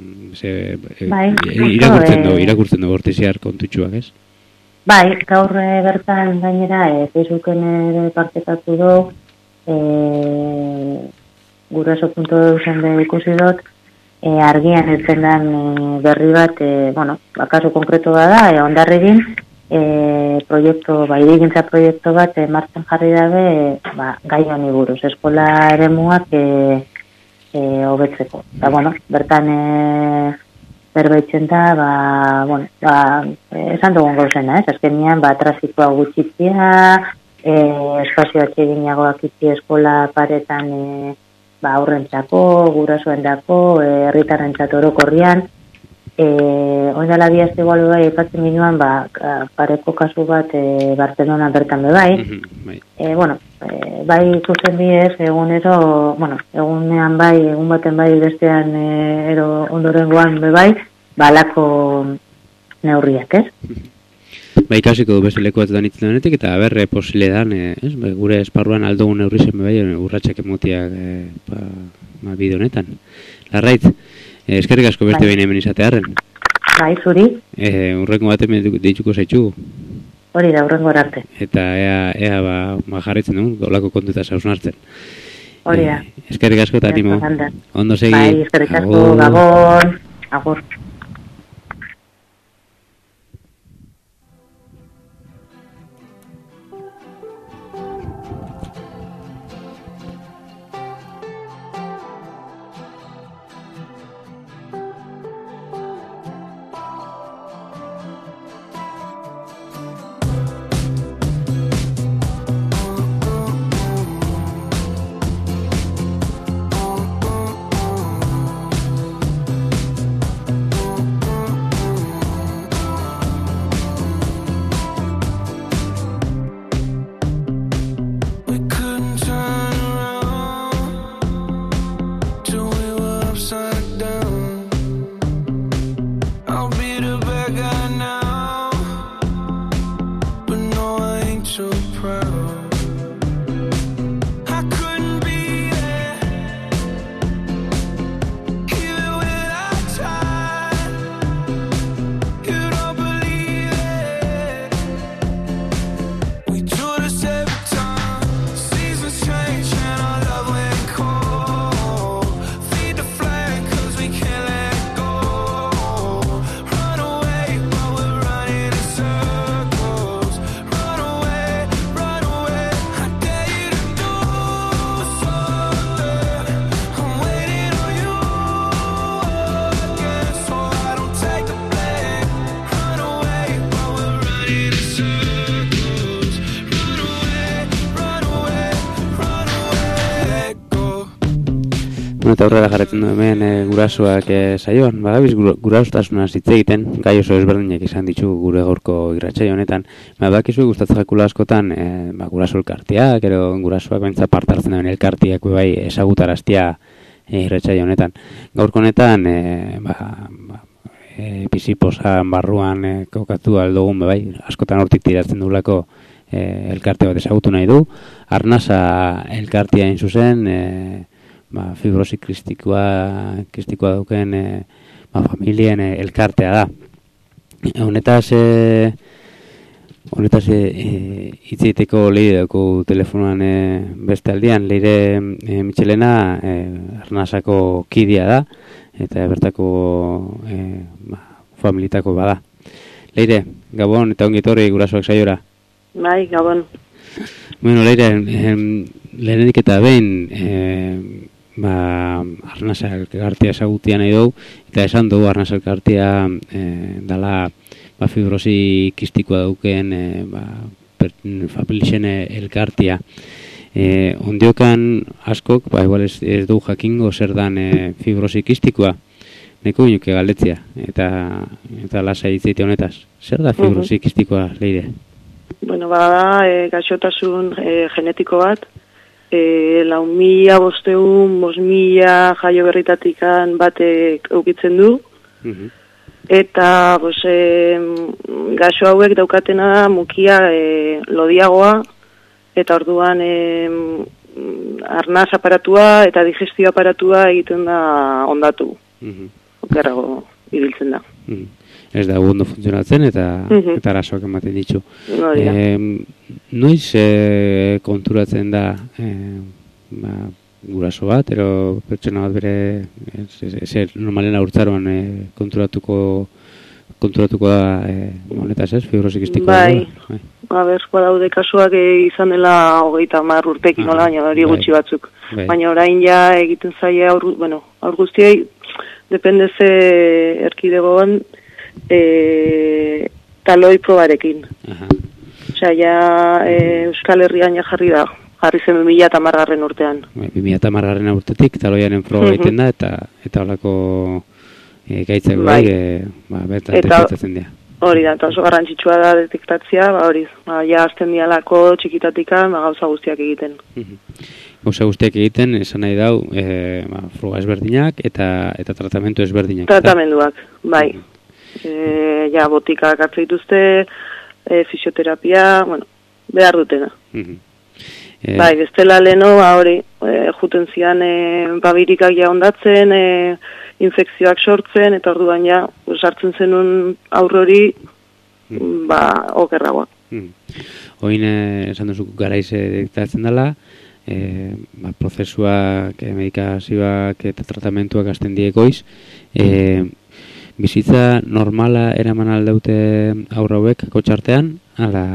Irakurtzen du bortiziar kontutxuak, ez? Bai, gaur bertan gainera, Facebooken ere partekatu du, guraso.eu zen ikusi dut, argian eltzen den berri bat, kasu konkretu da, Hondarribin, hirigintza proiektu bat martxan jarri dabe, gai honi buruz, eskola eremuak hobetzeko. Bertan berbaitzen da, esan dugun gauzena, ez? Azkenean, trafikoa gutxitzea, espazio atxeginagoak itzi eskola paretan aurrentzako, gurasoendako, herritarrentzat orokorrian. Oindala diazte igual bai, aipatzen ginoan, pareko kasu bat Barcelona bertan bai. Bai ikusten diez, egunero, egunean bai, egun baten bai, bestean ero ondorengoan bai, balako neurriak, ez? Ikasiko du beste leku batzutan itzen denetik, eta berre posile dan, gure esparruan aldogun neurri zen bai, urratxak emotiak bide honetan. Larraitz, eskerrik asko beste behin hemen izatearen. Bai, zuri. Urrengo baten deituko zaitxu. Hori da, urrengo arte. Eta ea jarritzen dugu, golako kontuta zausnartzen. Hori da. Eskerrik asko eta animo. Ondo segi. Bai, eskerrik asko, Gabon. Agur. eta aurrera jarretzen du hemen gurasoak saioan. Badabiz gurasotasunaz hitz egiten, gai oso ezberdinak izan ditu gure gaurko irratsaio honetan. Badakizu gustatzen jakula askotan guraso elkarteak, ero gurasoak baintza parte hartzen duen elkarteak bai ezagutaraztia irratsaio honetan. Gaurko honetan Pisiposan barruan kokatu aldugun bai, askotan hortik tiratzen dulako elkarte bat ezagutu nahi du. Arnasa elkartea hain zuzen, fibrosi kristikoa duken familien elkartea da. Honetaz hitz egiteko Leire dauko telefonoan beste aldian. Leire Michelena Arnasako kidea da, eta bertako familitako bada. Leire, Gabon eta ongi etorri gurasoak saiora. Bai, Gabon. Bueno, Leire, lehenenik eta behin Arnasa elkartea ezagutia nahi dugu, eta esan dugu Arnasa elkartea dala fibrosi kistikoa dauken familien elkartea. Ondiokan askok, igual ez dugu jakingo zer dan fibrosi kistikoa, neko inuke galdetzea, eta lasai hitzeite honetaz. Zer da fibrosi kistikoa, Leire? Bueno, bada, gaixotasun genetiko bat, 4.500, 5.000 jaio berritatikan batek eukitzen du, eta gaixo hauek daukatena mukia lodiagoa, eta orduan arnaz aparatua eta digestio aparatua egiten da ondatu. Okerrago ibiltzen da. Ez da ondo funtzionatzen eta arazoak ematen ditu. Noiz konturatzen da guraso bat, ero pertsona bat bere normalen haurtzaroan konturatuko da honetaz ez, fibrosik-kistikoa? Bai, badaude kasuak izan dela 30 urtekin nola, baina hori gutxi batzuk. Baina orain ja egiten zaie aur guztiei, depende ze erkidegoan, taloi probarekin. Osea, ja Euskal Herrian ja jarri zen 2010 urtean. 2010 urtetik taloiaren proba egiten da, eta holako gaitzak betan detektatzen dira. Hori da, eta oso garrantzitsua da detektatzea, hori, ja azten dialako txikitatikan gauza guztiak egiten. Gauza guztiak egiten, esan nahi dau, froga ezberdinak eta tratamentu ezberdinak. Tratamenduak, bai. Ja, botikak hartzen dituzte, fisioterapia, behar dutena. Bai, bestela leheno, hori, juten zian babirikak ja ondatzen, infekzioak sortzen, eta orduan ja, sartzen zenun aurrori, okerragoa. Oin, esan duzu garaiz detektatzen dela, prozesuak, medikazioak eta tratamentuak hasten diegoiz, bizitza normala eraman aldaute aurra hauek kotxartean, ala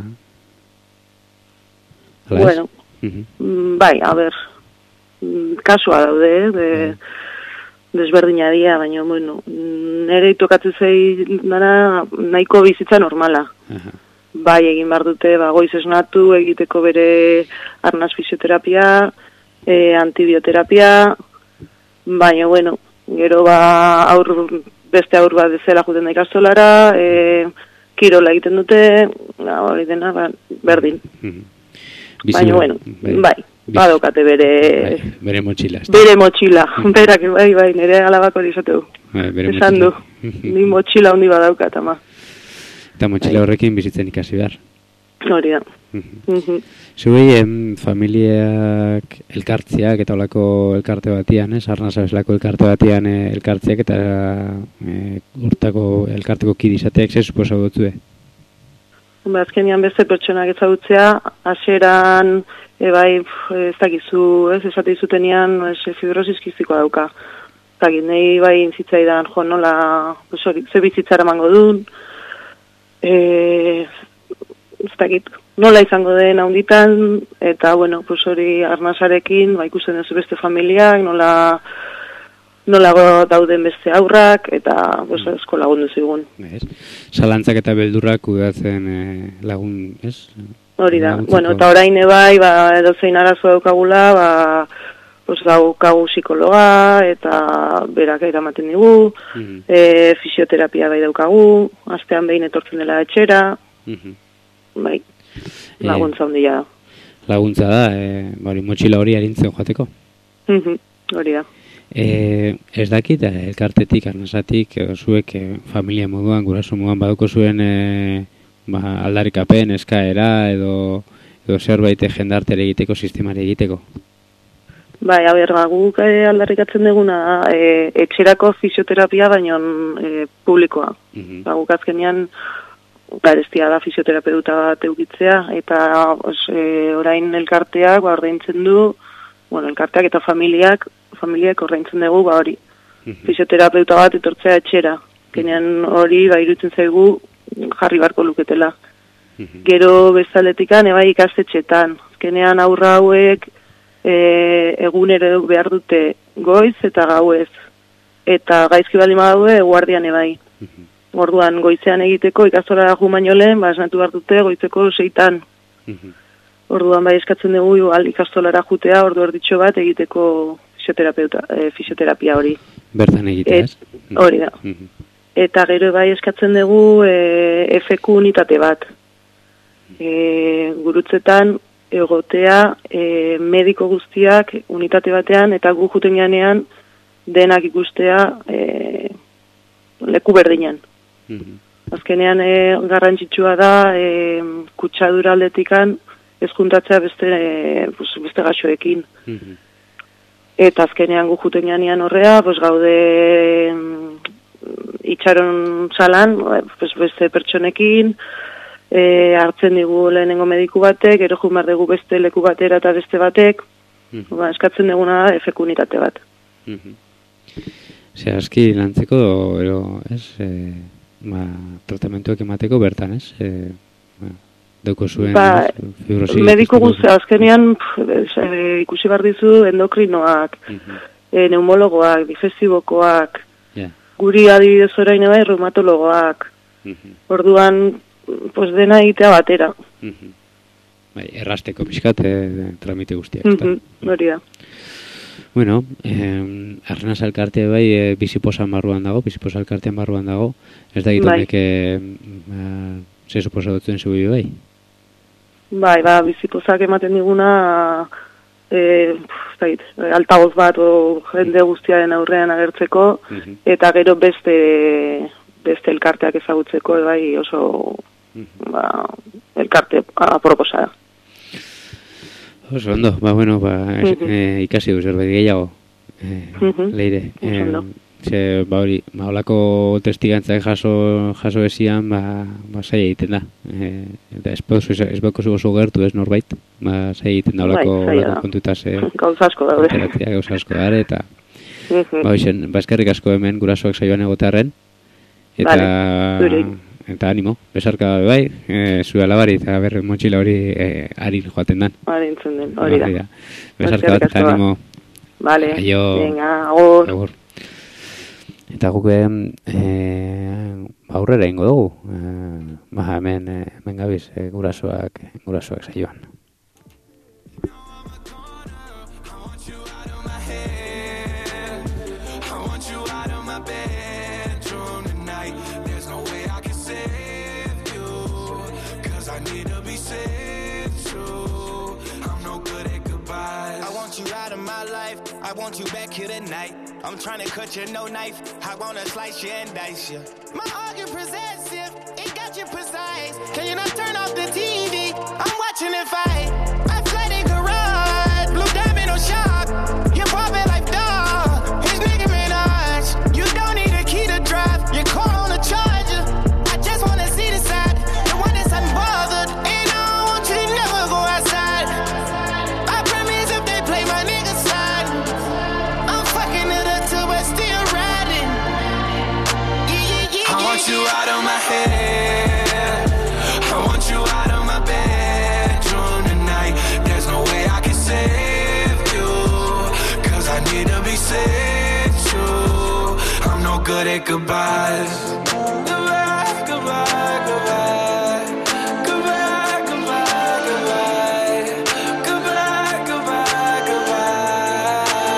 bueno, bai, a ber, kasua daude, desberdina dira, baina, nire itokatzen zei dara nahiko bizitza normala. Bai, egin behar dute, goiz esnatu, egiteko bere arnaz fisioterapia, antibioterapia, baina, gero beste aur bat bezala juten da ikastolara, kirola egiten dute, hori dena, berdin. Baina, bai, badokate bere motxila. Bere motxila, berak, bai, nire alabak hori izateu. Esan du, ni motxila hondi badaukat, ama. Eta motxila horrekin bizitzen ikasi behar. Hori da. Zuei, familiak elkartziak eta olako elkarte batian, Arnasa bezalako elkarte batian elkartziak eta urtako elkarteko kidizateak zer suposa dutzue? Azkenean beste pertsonak ezagutzea, hasieran bai, ez dakizu, esate izutenean fibrosis kistikoa dauka. Ez dakit, nahi bai intzitzaidan, nola, ze bizitzara emango duen, ez dakit, nola izango den haunditan, eta, hori Arnasarekin, ikusten ez beste familiak, nolago dauden beste aurrak, eta esko lagundu zigun. Zalantzak eta beldurrak kudeatzen lagun, ez? Hori da, eta orain bai, edozein arazoa daukagula, pues daukagu psikologa, eta berak eramaten digu, fisioterapia bai daukagu, astean behin etortzen dela etxera, bai, laguntza handia da. Laguntza da, motxila hori arintzen joateko? Hori da. Ez dakit, elkartetik, arnasatik, zuek familia moduan, guraso moduan baduko zuen aldarrikapen, eskaera, edo zerbait jendartere egiteko, sistemari egiteko? Bai, guk aldarrikatzen duguna etxerako fisioterapia baino publikoa. Guk azkenean garestia da fisioterapeuta bat eukitzea, eta orain elkarteak ordaintzen du, elkarteak eta familiak ordaintzen dugu hori. Fisioterapeuta bat etortzea etxera. Kenean hori iruditzen zaigu jarri barko luketela. Gero bezaletikan ebai ikastetxetan. Azkenean aurra hauek egunero behar dute goiz eta gauez. Eta gaizki baldin badaude guardian ebai. Orduan goizean egiteko ikastolara jo baino lehen, esnatu behar dute goizeko 6:00. Orduan bai eskatzen dugu igual ikastolara jutea ordu erditxo bat egiteko fisioterapia hori. Bertan egitea, ez? Hori da. Eta gero bai eskatzen dugu FQ unitate bat. Gurutzetan egotea mediko guztiak unitate batean eta gu juten ganean denak ikustea leku berdinan. Azkenean garrantzitsua da kutsadura aldetikan ez juntatzea beste gaxoekin. Eta azkenean gu juten ganean horrea, gaude itxaron salan, beste pertsonekin, hartzen digu lehenengo mediku batek, ero jumar dugu beste leku batera eta beste batek, eskatzen duguna da FQ unitate bat. Zehazki lantzeko, ez, tratamentuak emateko bertan, ez? Dauko zuen fibrosi... Mediku guztia, azkenean ikusi behar dizu endokrinoak, neumologoak, digestibokoak, guri adibidez orain bai reumatologoak. Orduan, dena egitea batera. Errasteko pixkat tramite guztiak. Hori da. Bueno, Arnas elkarte bai biziposan barruan dago, biziposa elkartean barruan dago. Ez da egitonek ze suposa dutzen zubi bai? Bai, bizipozak ematen diguna altavoz bat o jende guztiaren aurrean agertzeko, eta gero beste elkarteak ezagutzeko, bai oso elkarte aproposa da. Oso ondo, ikasi du zerbait gehiago, Leire. Hori, holako testigantzak jaso ezian, zaila egiten da. Eta ez beko oso gertu ez norbait, zaila egiten da holako kontutaz. Gauza asko daude. Gauza asko daude, eta eskerrik asko hemen gurasoak saioan egotearren. Eta animo, besarka bai, zue alabari eta berre motxila hori harin joaten dan. Harintzen den, hori da. Besarka bat eta animo. Vale, venga, agor. Eta guk aurrera ingo dugu, hemen gabiz gurasoak saioan. I want you back here tonight. I'm trying to cut you, no knife. I want to slice you and dice you. My argument possessive, it got you precise. Can you not turn off the TV? I'm watching it fight. My flooded garage, blue diamond on shop. You pop it like dog. His nigga Minaj. You don't need a key to drive. Your car on the charger. I just want to see the side. The one that's unbothered. And I don't want you to never go outside. I promise if they play my nigga side, I'm fucking it up till we're still riding. I want you out of my head. I want you out of my bedroom tonight. There's no way I can save you, cause I need to be saved too. I'm no good at goodbyes. Goodbye, goodbye, goodbye. Goodbye, goodbye, goodbye. Goodbye, goodbye, goodbye.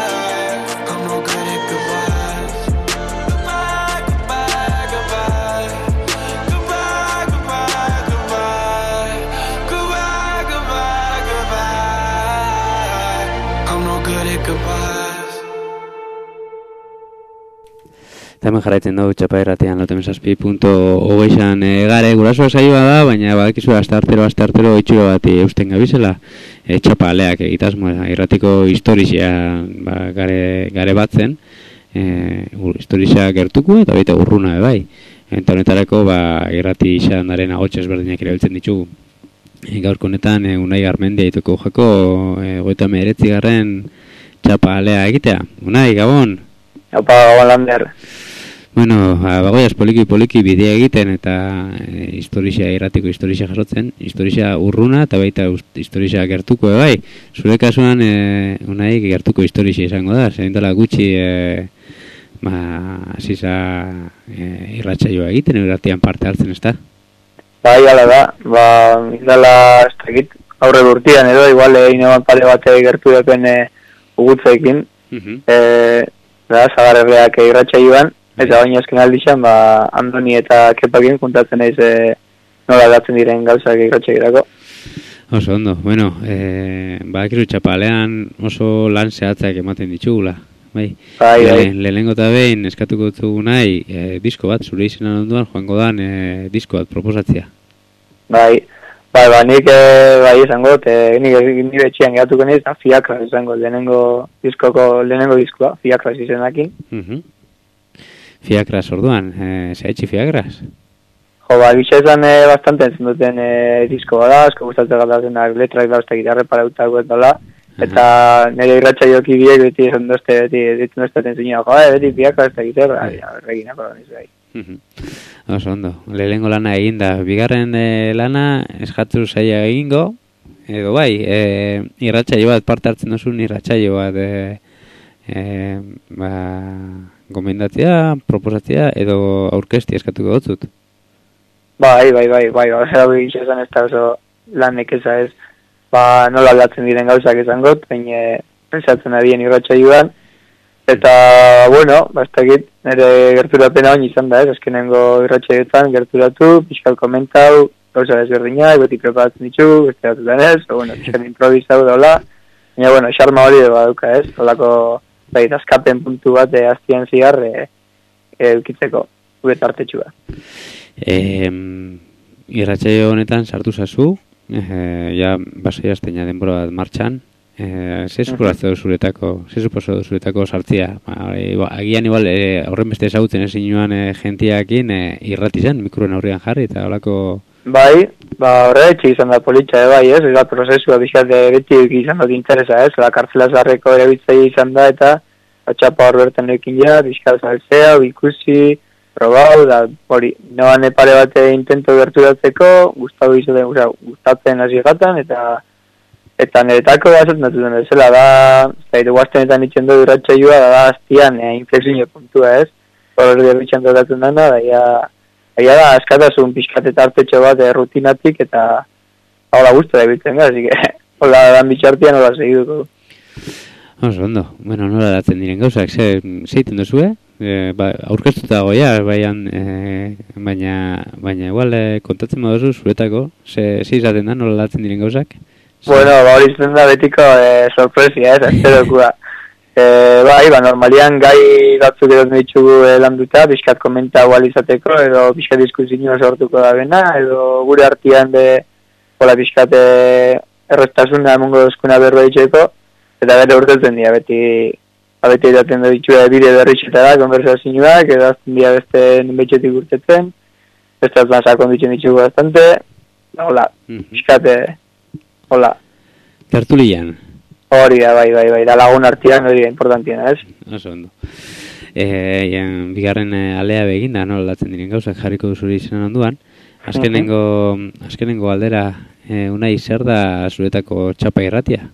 Eta hemen jarraitzen dugu txapa irratian lotemezazpi.hogeixan gare gurasoa saioa da, baina badakizu asteartero itxura bat eusten gabizela txapa aleak egitasmoa irratiko historia gare batzen, historia gertuko eta baita urruna bai. Eta honetarako irrati xandaren agotxe ezberdinak erabiltzen ditugu. Gaurko honetan Unai Garmendia ituko jako 39. txapa alea egitea. Unai, Gabon! Opa, Gabon Lander! Bueno, bagoiaz poliki bidea egiten eta irratiko historia jasotzen, historia urruna eta baita historia gertuko bai. Zure kasuan Unai gertuko historia izango da, zerindala gutxi hasiza irratsaioa egiten, irratian parte hartzen, ezta? Bai, ala da, indala ez dakit, aurre urtean edo, igual egin eban pare bate gertu depen ugutzeekin, zagarreak irratsaioan, eta baina azken aldixan, Andoni eta Kepakin kontatzen naiz nola datzen diren gauzak irratsaioerako. Oso ondo, bueno, badakizu txapalean oso lan zehatzak ematen ditugula. Bai. Lehenengo eta behin eskatuko dugu nahi disko bat, zure izenan onduan joango dan disko bat proposatzea. Nik izango, nik betxian gehatuko nahiz, Fiakras izango, lehenengo diskoa, Fiakras izenakin. Fiakras orduan, zaitxi Fiakras? Gitxa izan bastante entzun duten disko bada, asko gustatzen gatatzen letrak da, uste gitarre parautako ez dala, eta nire irratsaioki biek beti esan dozte, beti dozten zinua, beti Fiakras eta gitarra, reginako da nizu gai. Oso ondo, lehenengo lana eginda, bigarren lana eskatu zaila egingo, edo bai, irratsaio bat parte hartzen duzun irratsaio bat gomendatzea, proposatzea, edo aurkesti eskatuko dutzut? Bai, zera gitxa esan ez da oso lanek eza ez, nola aldatzen diren gauzak esangot, baina pensatzen adien irratsaioan, eta, bueno, bastakit, nire gerturapena honi izan da ez, azkenengo irratsaioetan gerturatu, pixkal komentau, gauza desberdinak, beti preparatzen ditugu, beste batutan ez, pixkal improvisau daula, baina, bueno, xarma hori da duka ez, holako, azkapen puntu bat aztian zigar eukitzeko, gure artetxua. Irratsaio honetan sartu zazu, ja basai azteina denbora bat martxan, ze suposo zuretako sartzia? Agian igual horren beste ezagutzen ezin joan jentiakin irrati zen, mikroen aurrean jarri eta holako... Bai, horretxe izan da politxa, bai, ez, prozesua bizkat beti izan dut interesa, ez, kartzela zarreko erabiltzei izan da, eta txapa hor bertan ekin ja, bizkat zaltzea, ikusi, probau, da, hori, noan pare bate intento gerturatzeko, gustatzen hasi gatan, eta niretako bazatzen dut bezala, da, eta guaztenetan itxen du irratsaioa, da, aztian, inflexio puntua, ez, hori gerritxan dotatzen dana, da, askatasun pixkat eta artetxo bat rutinatik, eta hola guztu da biltzen gara, hola dan bitxartian hola segiduko. Oso ondo, bueno, nola datzen diren gauzak, zeiten duzue? Aurkeztuta goia, baina igual kontatzen moduzu zuretako, ze izaten da nola datzen diren gauzak? Bueno, hori izten da betiko sorpresia, azterokua. Normalian gai batzuk edo ditugu landuta, pixkat komenta izateko, edo pixkat diskusinua sortuko da bena, edo gure artian hola pixkat erreztasuna emongo dozkuna berba ditxeko, eta bere urtetzen dira, beti edaten da ditxua bide berritxetara, konversazioak, edo azten dira beste ninbetxetik urtetzen, beste azman sakon ditzen ditugu bastante, hola, pixkat, hola. Tertulian. Hori da, bai, da lagun artian hori da importantiena, ez? Oso ondo. Bigarren alea beginda, nola datzen diren gauzak jarriko duzuri izanen onduan. Azkenengo aldera, Unai, zer da zuretako txapa irratia?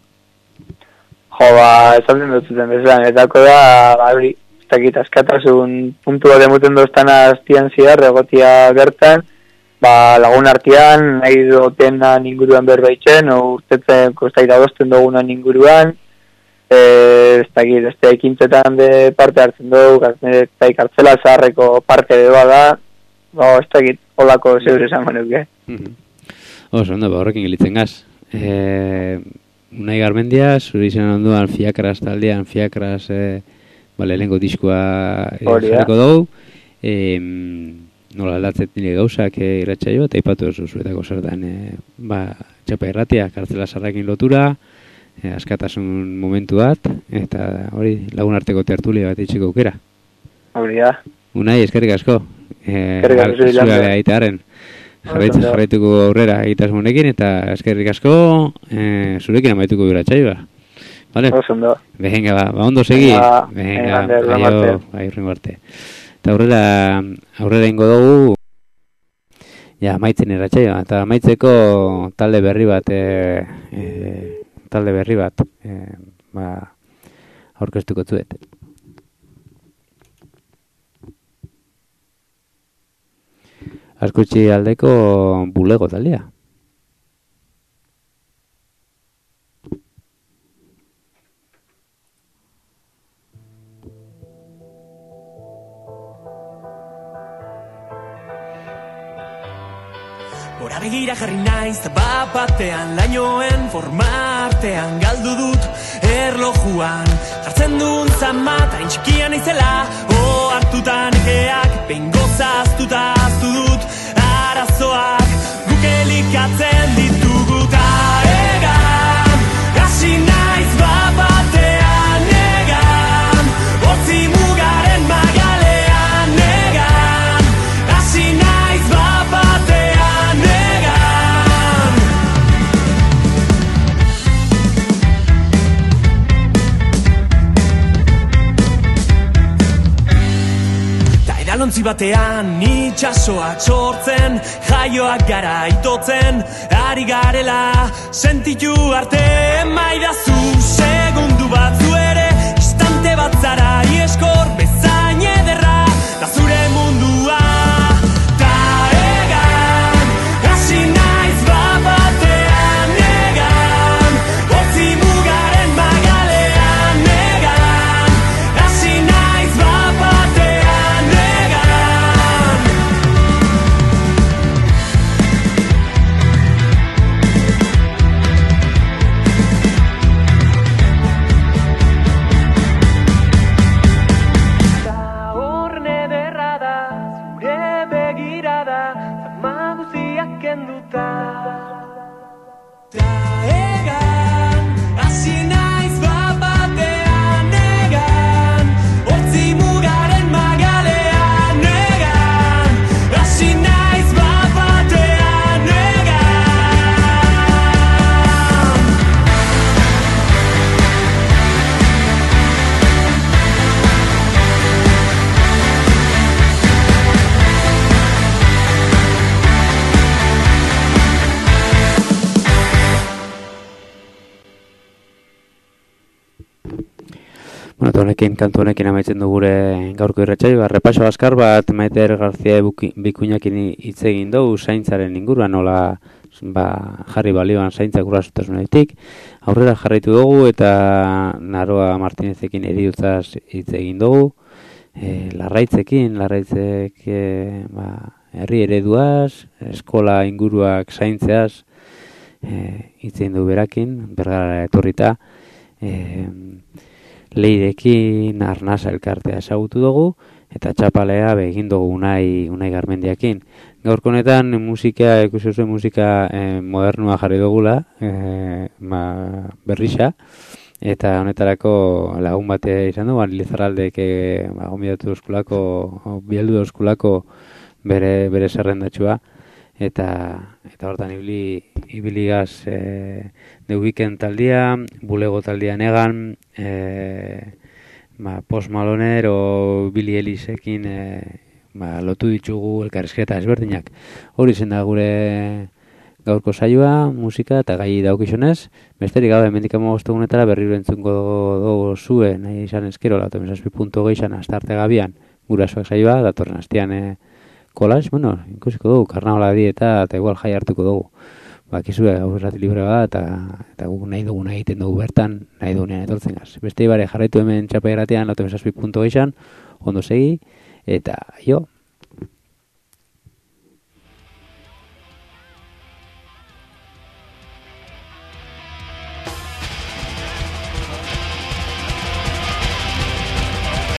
Esaten dutzen bezala, netako da, hori, ez dakit askatasun puntu bat emuten doztan aztian ziar, egotia bertan, lagun artean, nahi dutenan inguruan berbaitzen, urtetzen kostaira dozten dugunan inguruan, ez dakit, ekintzetan de parte hartzen dugu, kartzela zaharreko parte doa da, ez dakit, holako zeur esan manuke. Oso, ondo, horrekin gilitzen gaz. Unai Garmendia, zure izan onduan Fiakras taldean, Fiakras lehenengo diskoa jarriko dugu. nola aldatzen dile gauzak irratsaioa, eta aipatu duzu zuretako zertan txapa irratia, kartzela sarrakin lotura, askatasun momentu bat, eta hori lagun arteko tertulia bat itxiko aukera. Hori da. Unai, eskerrik asko. Zure aitaren. Jarraituko aurrera egitasmonekin, eta eskerrik asko zurekin amaituko irratsaioa. Vale? Ondo. Venga, ba, ondo segi. Venga, hurrengo arte. Eta aurrera ingo dugu, ja, amaitzen irratsaioa, eta amaitzeko talde berri bat, aurkeztuko zuet. Askutxi aldeko bulego taldea. Gora begira jarri naiz, batean lainoen formartean galdu dut erlojuan. Jartzen duen zamat, hain txikian izela, hartutan ekeak, behin gozaztuta aztu dut, arazoak guk elikatzen ditugu ta egan. Hasi naiz batean egan, hortzi mugaren magalean egan. Hasi naiz batean egan. Ta edalontzi batean itxasoak sortzen, jaioak gara itotzen, ari garela sentitu arte maidazu segundu batzu ere, instante bat zara ieskor bezain ederra, da zure mundua. Ta egan, hasi naiz batean egan, hortzi mugaren magalean egan. Hasi naiz batean egan. Ta horren ederra da, zure begirada, zama guziak kenduta. Ta egan, hasi naiz batean egan, hortzi mugaren magalean egan. Hasi naiz batean egan. Bueno, kantu honekin amaitzen du gure gaurko irratsaioa. Repaso askar bat Maiter Garzia Bikuñakin hitz egin dugu zaintzaren inguruan, nola jarri balioan zaintzak gurasotasunitik. Aurrera jarraitu dugu eta Naroa Martinezekin eriutzaz hitz egin dugu. Larraitzek herri ereduaz, eskola inguruak zaintzeaz hitz egin dugu berakin, Bergarara etorrita. Leidekin Arnasa elkartea ezagutu dugu, eta txapalea egin dugu Unai Garmendiakin. Gaurko honetan musika, ikusi zuen musika modernua jarri dugula, berrisa, eta honetarako lagun bate izan du, Lizarraldek gomidatu eskulako, bialdu eskulako bere zerrendatxua, eta hortan ibiligaz The Weekend taldia, bulego taldia negan, Post Maloner o Billy Ellisekin lotu ditugu elkarrizketa ezberdinak. Hori zen da gure gaurko saioa, musika eta gai daukizunez. Besterik gabe, hemendik 15 egunetara berriro entzungo dugu zuen, nahi izan ezkero, 7.6 astarte gabian, gurasoak saioa, datorren astean kolaz, bueno, ikusiko dugu, karnaola dieta eta igual jai hartuko dugu. Bakizue, hau errati libre bada, eta guk nahi duguna egiten dugu bertan, nahi dugunean etortzen gaz. Beste ibare jarraitu hemen txapa erratean, 7.6, ondo segi, eta jo,